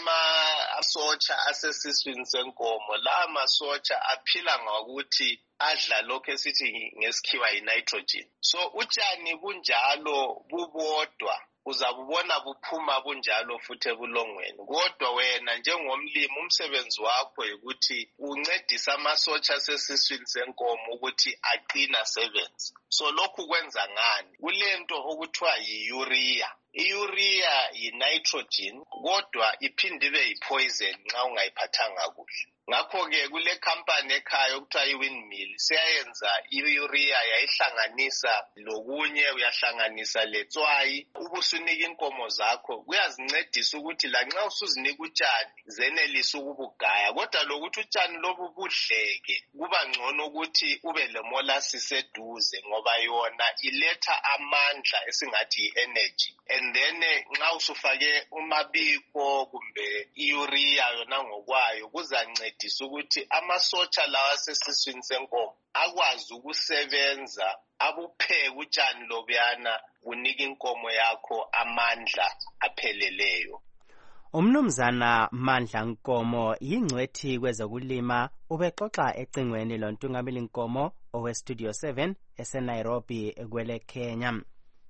kulama-sotsha asesiswini senkomo. La masotsha aphila ngokuthi adla lokho esithi ngesikhiwa yi-nitrogen. So utshani bunjalo bubodwa uzabubona buphuma bunjalo futhi ebulongweni. Kodwa wena njengomlimi umsebenzi wakho ukuthi uncedise amasotsha asesiswini senkomo ukuthi aqina asebenze. So lokhu kwenza ngani? Kulento okuthiwa yi-urea. I-urea yi-nitrogen kodwa iphinde ibe yi-poison nxa ungayiphathanga kuhle. Ngakho-ke kule company ekhaya okuthiwa i-windmill siyayenza i-urea yayihlanganisa lokunye, uyahlanganisa letswayi ubusunika inkomo zakho, kuyazincedisa ukuthi lanxa usuzinika utshani zenelisa ukubugaya. Kodwa lokuthi utshani lobu budleke kuba ngcono ukuthi ube lemolasses eduze ngoba yona iletha amandla esingathi yi-energy. And then nxa usufake umabiko kumbe i-urea yona ngokwayo kuzancedisa ukuthi amasotsha lawa asesiswini senkomo akwazi ukusebenza abupheke utshani lobuyana kunika inkomo yakho amandla apheleleyo. Umnumzana Mandla Nkomo yingcwethi kwezokulima ubexoxa ecingweni lontungameli Nkomo owe Studio 7 eseNairobi kwele Kenya.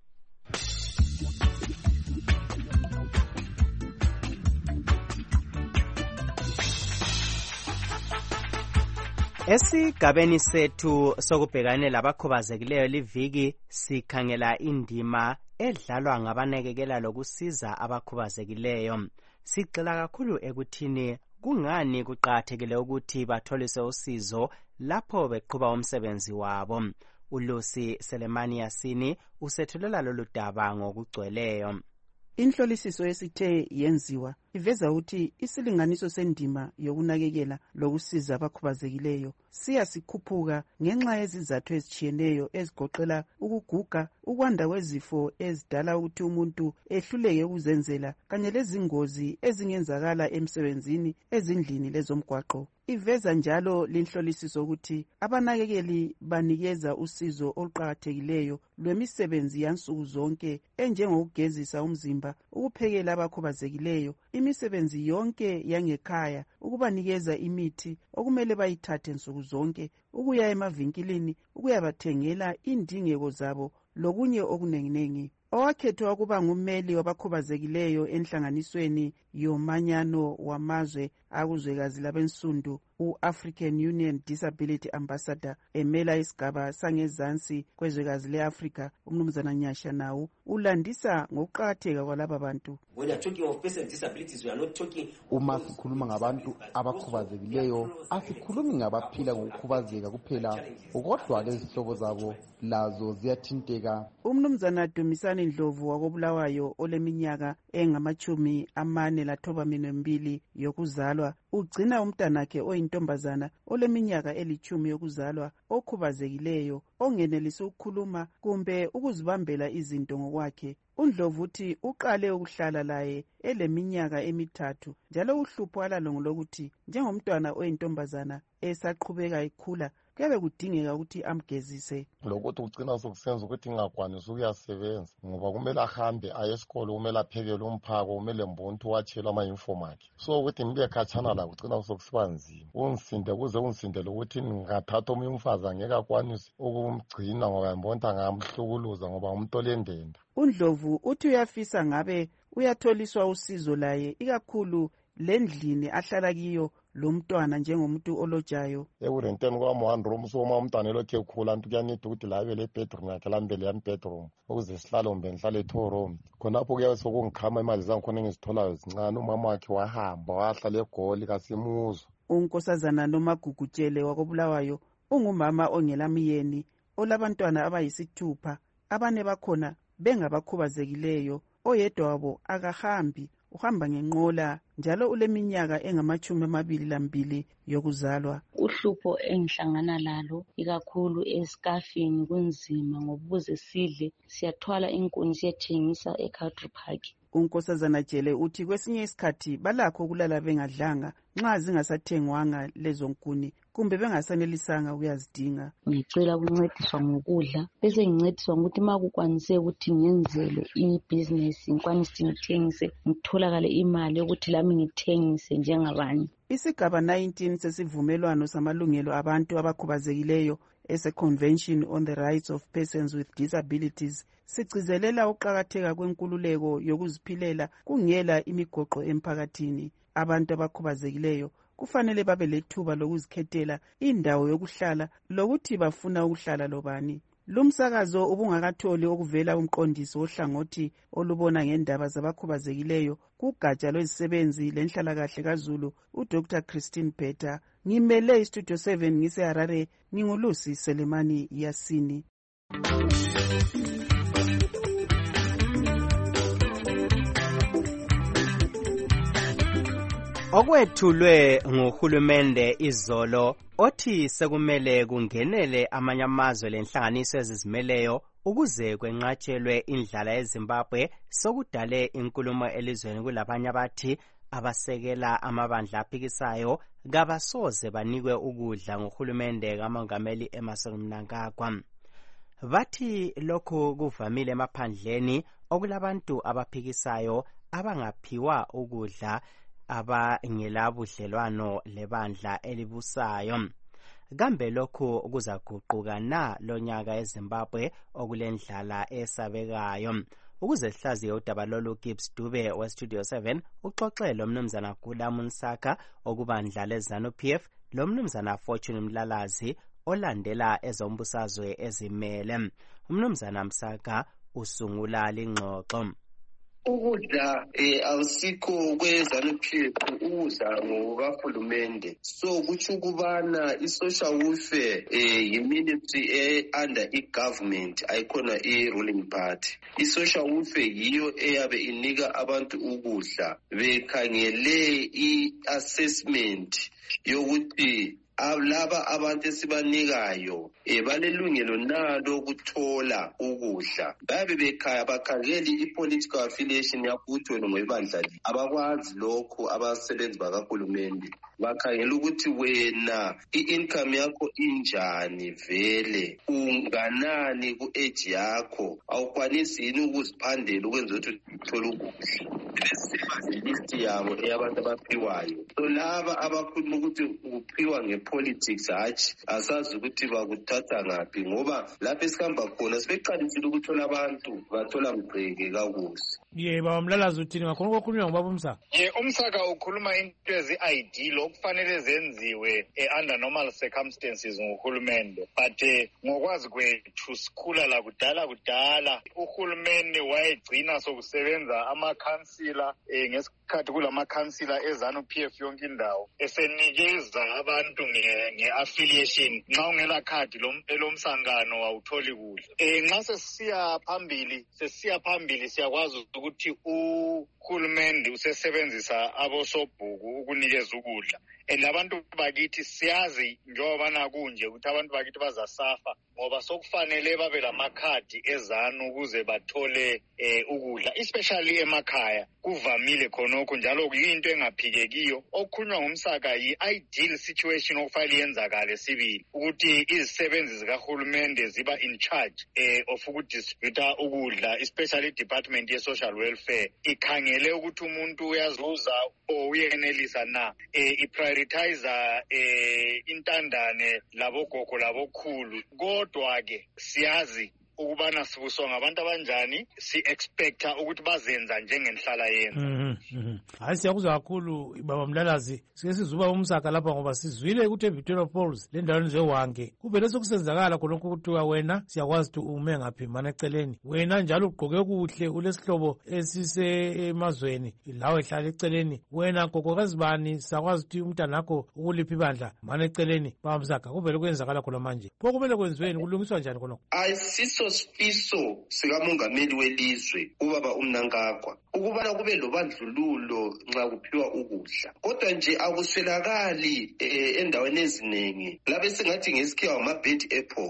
Esigabeni sethu sokubhekana labakhubazekileyo liviki sikhangela indima edlalwa ngabanakekela lokusiza abakhubazekileyo. Sigxila kakhulu ekuthini kungani kuqakathekile ukuthi batholise usizo lapho beqhuba umsebenzi wabo. uLucy Selemani Yasini usethulela lolu daba ngokugcweleyo. Inhlolisiso esithe yenziwa iveza ukuthi isilinganiso sendima yokunakekela lokusiza abakhubazekileyo siyasikhuphuka ngenxa yezizathu ezitshiyeneyo ezigoqela ukuguga, ukwanda kwezifo ezidala ukuthi umuntu ehluleke ukuzenzela kanye lezingozi ezingenzakala emsebenzini ezindlini lezomgwaqo. Iveza njalo linhlolisiso ukuthi abanakekeli banikeza usizo oluqhakathekileyo lwemisebenzi yansuku zonke enjengokugezisa umzimba, ukuphekela abakhubazekileyo, imisebenzi yonke yangekhaya, ukubanikeza imithi okumele bayithathe nsuku zonke, ukuya emavinkilini, ukuyabathengela indingeko zabo lokunye okunenginengi. Owakhethwa ukuba ngummeli wabakhubazekileyo enhlanganisweni yomanyano wamazwe akuzwekazi labensundu u-African Union Disability Ambassador emela isigaba sangezansi kwezwekazi le-Afrika, umnumzana Nyasha Nawu ulandisa ngokuqakatheka kwalaba bantu. Uma sikhuluma ngabantu abakhubazekileyo asikhulumi ngabaphila ngokukhubazeka kuphela, kodwa lezihlobo zabo lazo ziyathinteka. Umnumzana Dumisani Ndlovu wakobulawayo oleminyaka engama-42 yokuzalwa ugcina umntanakhe oyintombazana oleminyaka 10 yokuzalwa okhubazekileyo ongenelisi ukukhuluma kumbe ukuzibambela izinto ngokwakhe. uNdlovu uthi uqale ukuhlala laye eleminyaka 3 njalo uhlupho alalo ngolokuthi njengomntwana oyintombazana esaqhubeka ikhula kuyabe kudingeka ukuthi amgezise. Lokuthi ugcina sokusenza ukuthi ngakwanisi ukuyasebenza ngoba kumele ahambe aye esikolo, kumele aphekele umphako, kumele mbonto watshela ama-uniform akhe. So ukuthi ngibe khatshana la kugcina sokusiba nzima. Ungisinde kuze ungisindele ukuthi ngingathatha omunye umfazi angeke akwanise ukumgcina ngoba mbonto angamhlukuluza ngoba umuntu olendenda. uNdlovu uthi uyafisa ngabe uyatholiswa usizo laye ikakhulu lendlini ahlala kiyo lo mntwana njengomuntu olojayo. Ekurenteni kwami one room, so uma umntwana elokhu ekhula nto kuyanida ukuthi la abe le bedroom yakhe lambele yami bedroom ukuze sihlale kumbe ngihlale 2 room. Khonapho kuyabe sokungikhama imali zangikhona engizitholayo zincane. Umama wakhe wahamba wahlala eGoli kasimuzwa. uNkosazana Nomagugutshele wakobulawayo ungumama ongelamiyeni olabantwana abayisithupha, abane bakhona bengabakhubazekileyo. Oyedwa wabo akahambi, uhamba ngenqola njalo uleminyaka engama-22 yokuzalwa. Uhlupho engihlangana lalo ikakhulu esikafini kunzima ngoba ukuze sidle siyathwala inkuni siyethengisa eCountry Park. uNkosazana Jele uthi kwesinye isikhathi balakho ukulala bengadlanga nxa zingasathengwanga lezo nkuni kumbe bengasanelisanga ukuyazidinga. Ngicela ukuncediswa ngokudla bese ngincediswa ukuthi ma kukwanise ukuthi ngenzele ibhizinesi ngikwanise ngithengise ngitholakale imali yokuthi lami ngithengise njengabanye. Isigaba 19 sesivumelwano samalungelo abantu abakhubazekileyo ese-Convention on the Rights of Persons with Disabilities sigcizelela ukuqakatheka kwenkululeko yokuziphilela kungela imigoqo emphakathini. Abantu abakhubazekileyo kufanele babe lethuba lokuzikhethela indawo yokuhlala lokuthi bafuna ukuhlala lobani. Lumsakazo ubungakatholi okuvela umqondisi wohlangothi olubona ngendaba zabakhubazekileyo kugatsha lwezisebenzi lenhlalakahle kaZulu uDr Christine Beta. Ngimele iStudio 7 ngise-Harare, ngingulusi Selemani Yasini. Okwethulwe nguhulumende izolo othi sekumele kungenele amanye amazwe lenhlanganiso ezizimeleyo ukuze kwenqatshelwe indlala eZimbabwe sokudale inkulumo elizweni kulabanye abathi abasekela amabandla aphikisayo kabasoze banikwe ukudla nguhulumende kamongameli Emmerson Mnangagwa. Bathi lokhu kuvamile emaphandleni okulabantu abaphikisayo abangaphiwa ukudla abangela budlelwano lebandla elibusayo. Kambe lokhu kuzaguquka na lonyaka eZimbabwe okulendlala esabekayo? Ukuze sihlaziye udaba lolu, Gibbs Dube weStudio 7 uxoxe lomnumzana Gula Munsaka okubandla leZANU-PF lomnumzana Fortune Mlalazi olandela ezombusazwe ezimele. Umnumzana Msaka usungula lingxoxo. Ukudla awusikho kweZANU-PF, ukudla ngokahulumende. So kutsho ukubana i-social welfare yi-ministry under i-government ayikhona i-ruling party. I-social welfare yiyo eyabe inika abantu ukudla bekhangele i-assessment yokuthi laba abantu esibanikayo balelungelo nalo ukuthola ukudla. Babe bekhaya bakhangeli i-political affiliation yakho ukuthi wena ngoyibandla li. Abakwazi lokho abasebenzi bakahulumende. Bakhangela ukuthi wena i-income yakho injani vele, unganani ku-age yakho, awukwanisi yini ukuziphandela ukwenza ukuthi uthole ukudla. Besiba list yabo eyabantu abaphiwayo. So laba abakhuluma ukuthi uphiwa ngepolitics hatshi asazi ukuthi bakuthatha ngaphi, ngoba lapho esihamba khona sibeqalisile ukuthola abantu bathola mgqeke kakuhle. Baba Mlalazi uthini ngakhona kokhulunywa ngubaba Umsaka? Umsaka ukhuluma into ezi-ideal okufanele zenziwe under normal circumstances nguhulumende, but ngokwazi kwethu sikhula la kudala uhulumende wayegcina sokusebenza amakhansila ngesikhathi kulamakhansila eZANU-PF yonke indawo esenikeza abantu nge-affiliation. Nxa ungela khadi elomsangano awutholi kudla. Nxa sesiya phambili siyakwazi ukuthi uhulumende usesebenzisa abosobhuku ukunikeza ukudla. And abantu bakithi siyazi njengoba nakunje ukuthi abantu bakithi bazasafa ngoba sokufanele babe lamakhadi eZANU ukuze bathole ukudla, especially emakhaya. Kuvamile khonokho njalo kuyinto engaphikiyo. Okukhulunywa ngumsaka yi-ideal situation okufanele yenzakale sibili ukuthi izisebenzi zikahulumende ziba in charge of ukudistribute ukudla, especially department ye-social welfare ikhangele ukuthi umuntu uyazuza or uyenelisa na, iprioritizer intandane labogogo labokhulu. Kodwa-ke siyazi ukubana sibuswa ngabantu abanjani, si-expecta ukuthi bazenza njengenhlala yenza. Hayi siyakuzwa kakhulu baba Mlalazi. Sike sizuba Umsaka lapha ngoba sizwile ukuthi eVictoria Falls lendaweni zewange kuvele sokusenzakala khonokho ukuthiwa wena siyakwazi ukuthi ume ngaphi mana eceleni, wena njalo ugqoke kuhle ulesihlobo esisemazweni lawe hlala eceleni, wena gogokazi bani sakwazi ukuthi umntanakho ukuliphi ibandla mana eceleni. Baba Msaka kuvele kwenzakala khona manje, pho kumele kwenziweni, kulungiswa njani khonokho? Ayisiso sifiso sikamongameli welizwe ubaba uMnangagwa ukubana kube lobandlululo nxa kuphiwa ukudla, kodwa nje akuswelakali endaweni eziningi labe sengathi ngesikhiwa ama-bad apples.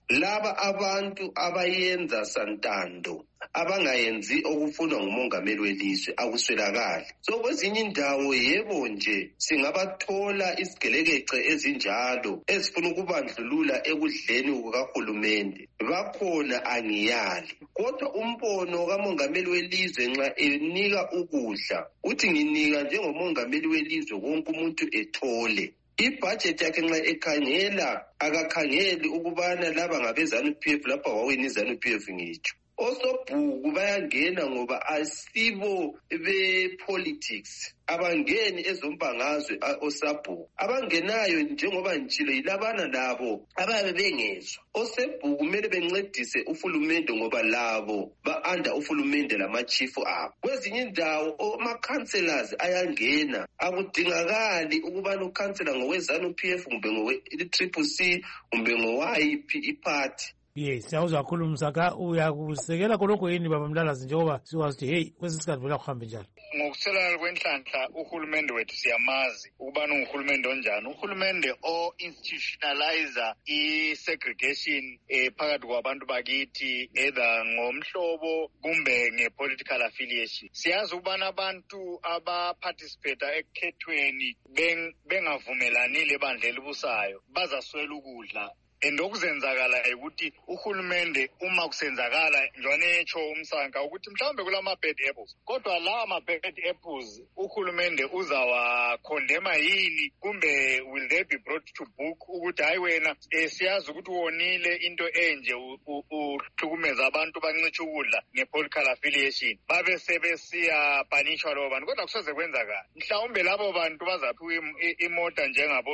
laba abantu abayenza santando abangayenzi okufunwa ngumongameli welizwe akuswelakali. So kwezinye indawo yebo nje singabathola isigelekece ezinjalo ezifuna ukubandlulula ekudleni kukahulumende, bakhona angiyali. Kodwa umbono kamongameli welizwe nxa enika ukudla uthi nginika njengomongameli welizwe wonke umuntu ethole. Ibudget yakhe nxa ekhangela akakhangeli ukubana laba ngabe-ZANU-PF lapha wawina i-ZANU-PF ngitsho. Osobhuku bayangena ngoba asibo be-politics, abangeni ezombangazwe osabhuku. Abangenayo njengoba ngitshilo yilabana labo ababe bengezwa. Osebhuku kumele bencedise uhulumende ngoba labo ba-under uhulumende lamachifu abo. Kwezinye indawo ama-councillors ayangena, akudingakali ukubana ukhansela ngowe-ZANU-PF kumbe ngowe-CCC kumbe ngowayiphi iphathi. Yes, siyawuzwa kakhulu Msaka. Uyakusekela khonokho yini baba Mlalazi njengoba sikwazi ukuthi hey kwesi sikhathi vela kuhambe njalo? Ngokuselana kwenhlanhla uhulumende wethu siyamazi ukubana unguhulumende onjani. Uhulumende o-institutionalizer i-segregation phakathi kwabantu bakithi either ngomhlobo kumbe nge-political affiliation. Siyazi ukubana abantu abaparticipate ekukhethweni bengavumelanile ebandleni busayo bazaswela ukudla. Endokuzenzakala ukuthi uhulumende uma kusenzakala njwanetsho umsanka ukuthi mhlawumbe kulama bad apples, kodwa lawa ma bad apples uhulumende uzawakhondema yini kumbe will they be brought to book ukuthi hayi wena siyazi ukuthi wonile into enje uhlukumeza abantu bancitsha ukudla nge-political affiliation babe sebesiya banishwa labo bantu, kodwa kusoze kwenzakala. Mhlawumbe labo bantu bazaphiwa imota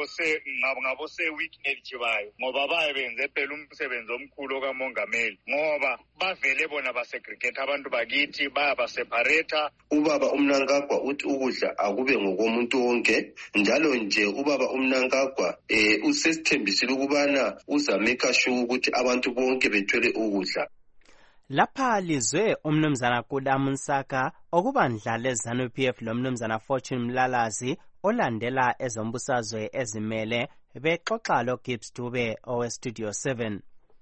ngabose weekend bayo ngoba baye benze phela umsebenzi omkhulu kamongameli ngoba bavele bona basegregate abantu bakithi bayabaseparate. Ubaba uMnangagwa uthi ukudla akube ngokomuntu wonke, njalo nje ubaba uMnangagwa usesithembisile ukubana uzameka sure ukuthi abantu bonke bethwele ukudla. Lapha lizwe umnumzana Kudamu Nsaka okubandla leZANU-PF lomnumzana Fortune Mlalazi olandela ezombusazwe ezimele bexoxa lo Gibbs Dube owe Studio 7.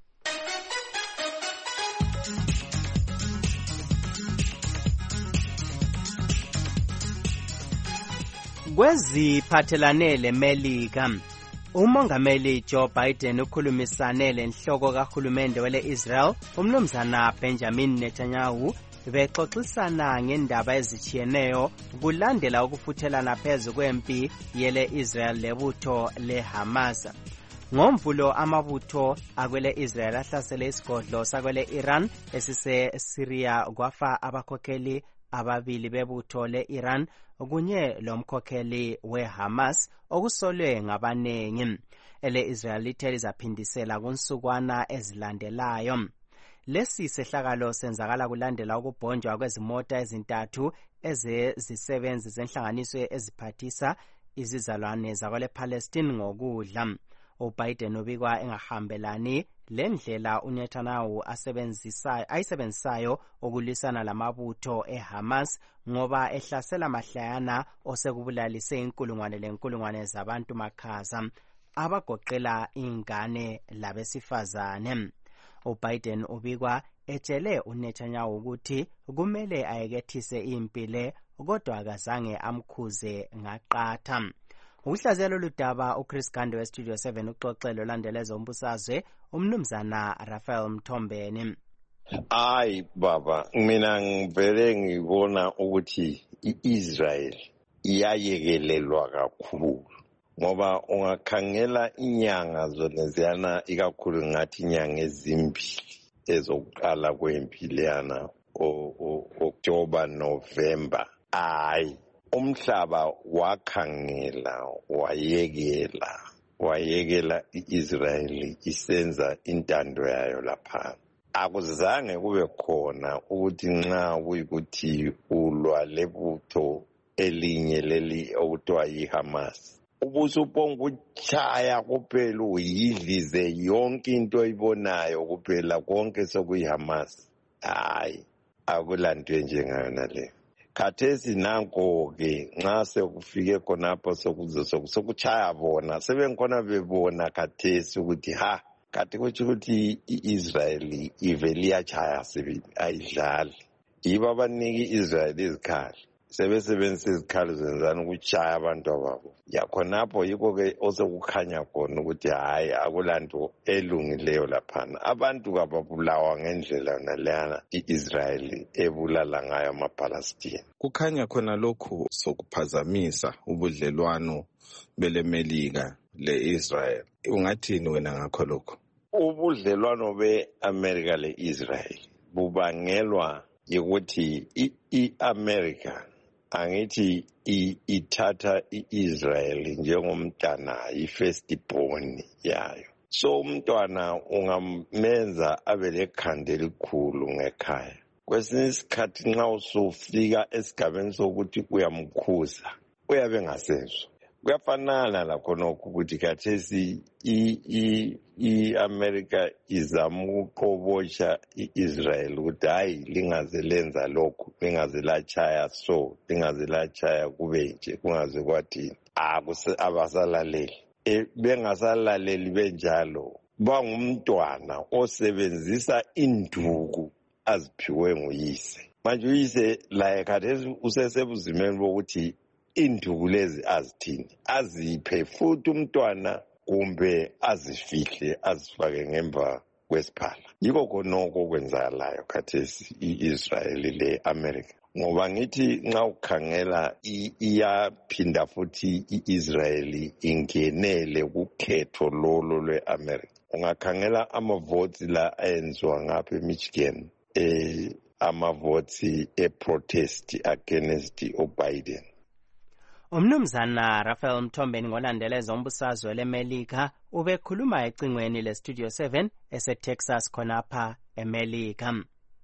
Kweziphathelane leMelika, umongameli Joe Biden ukhulumisane lenhloko kahulumende wele Israel umnumzana Benjamin Netanyahu bexoxisana ngendaba ezichiyeneyo kulandela ukufuthelana phezu kwempi yele Israel lebutho leHamas. Ngomvulo amabutho akwele Israel ahlasele isigodlo sakwele Iran esise-Syria kwafa abakhokheli ababili bebutho le-Iran kunye lomkhokheli weHamas okusolwe ngabanengi. Ele-Israel lithe lizaphindisela kunsukwana ezilandelayo. Lesi sehlakalo senzakala kulandela ukubhonjwa kwezimota ezintathu ezezisebenzi zenhlanganiso eziphathisa izizalwane zakwele Palestine ngokudla. uBiden ubikwa engahambelani lendlela uNetanyahu ayisebenzisayo ukulwisana lamabutho eHamas ngoba ehlasela mahlayana osekubulalise inkulungwane zabantu makhaza abagoqela ingane labesifazane. uBiden ubikwa etshele uNetanyahu ukuthi kumele ayekethise impilo kodwa akazange amkhuze ngaqatha. Uhlazelo ludaba uChris Gande we Studio 7 uxoxelo landela ezombusazwe umnumzana Raphael Mthombeni. Hayi baba, mina ngivele ngibona ukuthi iIsrael iyayekelelwa kakhulu ngoba ungakhangela inyanga zona ziyana ikakhulu ngathi inyanga ezimbili ezokuqala kwempi leyana October November. Hayi, umhlaba wakhangela wayekela iIsrael isenza intando yayo lapha. Akuzange kube khona ukuthi nxa kuyikuthi ulwa lebutho elinye leli okuthiwa yiHamas ubusuphonga uchaya kuphela uyidlize yonke into oyibonayo kuphela konke sokuyiHamas. Hayi, akulanto njengayona le. Khathesi nanko-ke nxa sekufike khonapho sokuchaya bona sebengikhona bebona khathesi ukuthi kati kutsho ukuthi i-Israel ivele iyatshaya ayidlali. Yibo abanika i-Israel izikhali, sebesebenzisa izikhali zenzani ukutshaya abantu ababo. Yakhonapho yikho-ke osekukhanya khona ukuthi hhayi akulanto elungileyo laphana. Abantu kababulawa ngendlela naleyana i-Israel ebulala ngayo amaPalestine. Kukhanya khona lokhu sokuphazamisa ubudlelwano belemelika le-Israel. Ungathini wena ngakho lokho? Ubudlelwano be-Amerika le-Israel bubangelwa yikuthi i-Amerika angithi ithatha i-Israel njengomntana i-first born yayo. So umntwana ungamenza abe lekhanda elikhulu ngekhaya. Kwesinye isikhathi nxa usufika esigabeni sokuthi uyamkhuza uyabe engasezwa. Kuyafanana lakho nokho ukuthi khathesi i-Amerika izama ukuqobotsha i-Israel ukuthi hayi lingaze lenza lokhu, lingaze latshaya so, lingaze latshaya kube nje, kungaze kwathini. Abasalaleli. Bengasalaleli benjalo, bangumntwana osebenzisa induku aziphiwe nguyise. Manje uyise laye khathesi usesebuzimeni bokuthi induku lezi azithini, aziphe futhi umntwana kumbe azifihle azifake ngemva kwesiphala. Yiko khonoko kwenzakalayo khathesi i-Israel le-Amerika. Ngoba ngithi nxa ukhangela iyaphinda futhi i-Israel ingenele kukhetho lolo lwe-Amerika. Ungakhangela amavoti la ayenziwa ngapha eMichigan, amavoti e-protest against uBiden. Umnumzana Raphael Mthombeni ngolandeleza umbusazwe leMelika ubekhuluma ecingweni leStudio 7 eseTexas khonapha eMelika.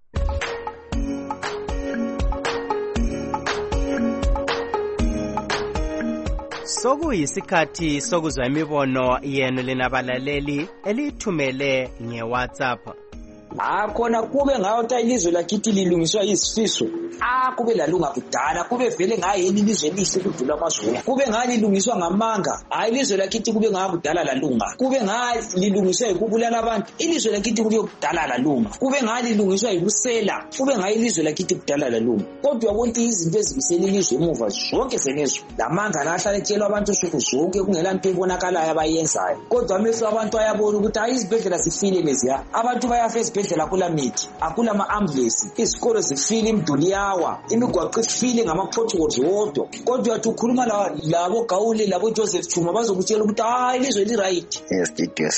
Sokuyisikhathi sokuzwa imibono yenu linabalaleli elithumele ngeWhatsApp. Khona kube ngawuthi ilizwe lakithi lilungiswa izifiso, kube lalunga kudala, kube vele ngayeli ilizwe lihle kudlula amazulu, kube ngalilungiswa ngamanga, ilizwe lakithi kube ngakudala lalunga, kube ngalilungiswa ukubulala abantu, ilizwe lakithi kube kudala lalunga, kube ngalilungiswa ukusela, kube ngayilizwe lakithi kudala lalunga. Kodwa bonke izinto ezibisela ilizwe emuva zonke senezo, lamanga lahlala etshelwa abantu usuku zonke kungela nto ebonakalayo abayenzayo. Kodwa amehlo abantu ayabona ukuthi izibhedlela zifile leziya, abantu bayafa ezibhedlela akula mithi, akula ama-ambulance, izikolo zifile imiduli yawa, imigwaqo ifile ngama-potholes wodwa. Kodwa wathi ukhuluma labo Gawule labo Joseph Chuma bazokutshela ukuthi ilizwe li-right. Studio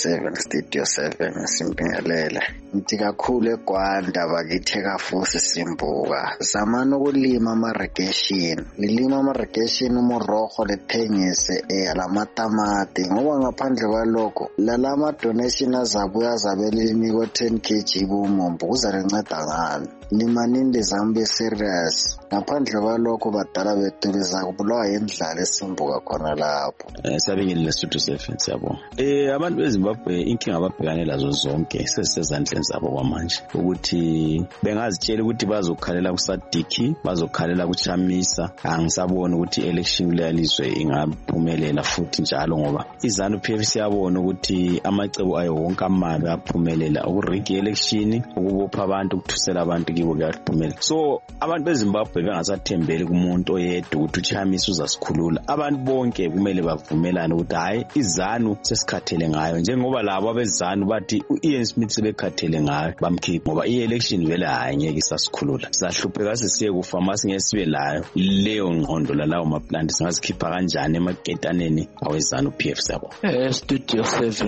7 simpingelela. Ngithi kakhulu eGwanda bakithi kafusi simbuka. Zamani ukulima ama-irrigation. Lilima ama-irrigation umurorho lithengise lamatamati. Ngoba ngaphandle kwalokho lalama donation azabuya zabelinikwa 10 kg bomombo kuzalinceda ngani. Limanini lizambe serious. Ngaphandle kwalokho badala bethu bezakubulawa yindlala esimbuka khona lapho. Sabengile Studio 7 siyabona. Abantu beZimbabwe inkinga ababhekane lazo zonke sesezandleni zabo kwamanje ukuthi bengazitshela ukuthi bazokhalela kuSadiki, bazokhalela kuChamisa. Angisabona ukuthi election leyalizwe ingaphumelela futhi njalo ngoba iZANU-PF siyabona ukuthi amacebo ayo wonke amabi aphumelela ukurigi election, ukubopha abantu, ukuthusela abantu kibo kuyaphumelela. So abantu beZimbabwe bengasathembeli kumuntu oyedwa ukuthi uChamisa uzasikhulula. Abantu bonke kumele bavumelane ukuthi hayi iZANU sesikhathele ngayo njengoba labo abeZANU bathi uIan Smith sebekhathele ngayo bamkhipha ngoba i-election vele hayi ngeke isasikhulula. Sahlupheka sesiye kufa masingesibe layo leyo ngqondo lalawo maplanti singazikhipha kanjani emagetaneni aweZANU-PF sabo. Studio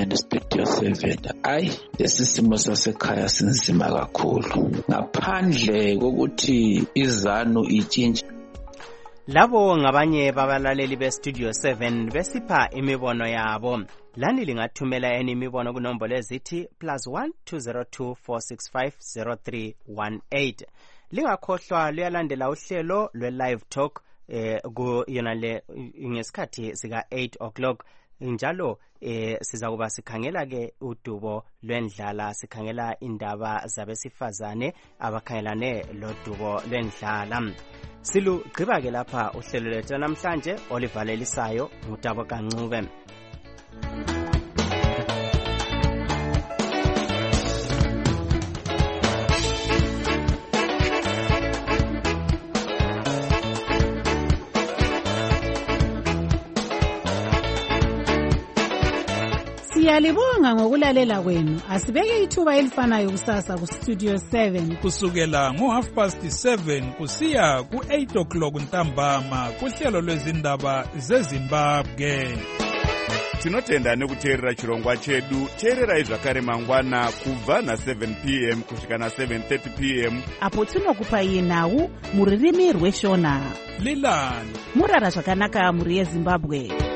7 lesisimo sasekhaya sinzima kakhulu ngaphandle kokuthi iZANU itshintshe. Labo ngabanye babalaleli beStudio 7 besipha imibono yabo. Lani lingathumela imibono kunombolo ezithi +1 202 465 0318. Lingakhohlwa luyalandela uhlelo lwe-live talk kuyonale ngesikhathi sika 8 o'clock. Njalo siza kuba sikhangela ke udubo lwendlala, sikhangela indaba zabesifazane abakhangelane lodubo lwendlala. Silugqiba ke lapha uhlelo lethu namhlanje olivalelisayo ngutabo kancube. Siyalibonga ngokulalela kwenu. Asibeke ithuba elifanayo kusasa kuStudio 7 kusukela ngo7:30 kusiya ku8 ntambama kuhlelo lwezindaba zeZimbabwe. Tinotenda nekuteerera chirongwa chedu. Teererai zvakare mangwana kubva na7 p.m. kusvika na7:30 p.m. apo tinokupai nhau mururimi rweshona. Lilani murara zvakanaka muri yeZimbabwe.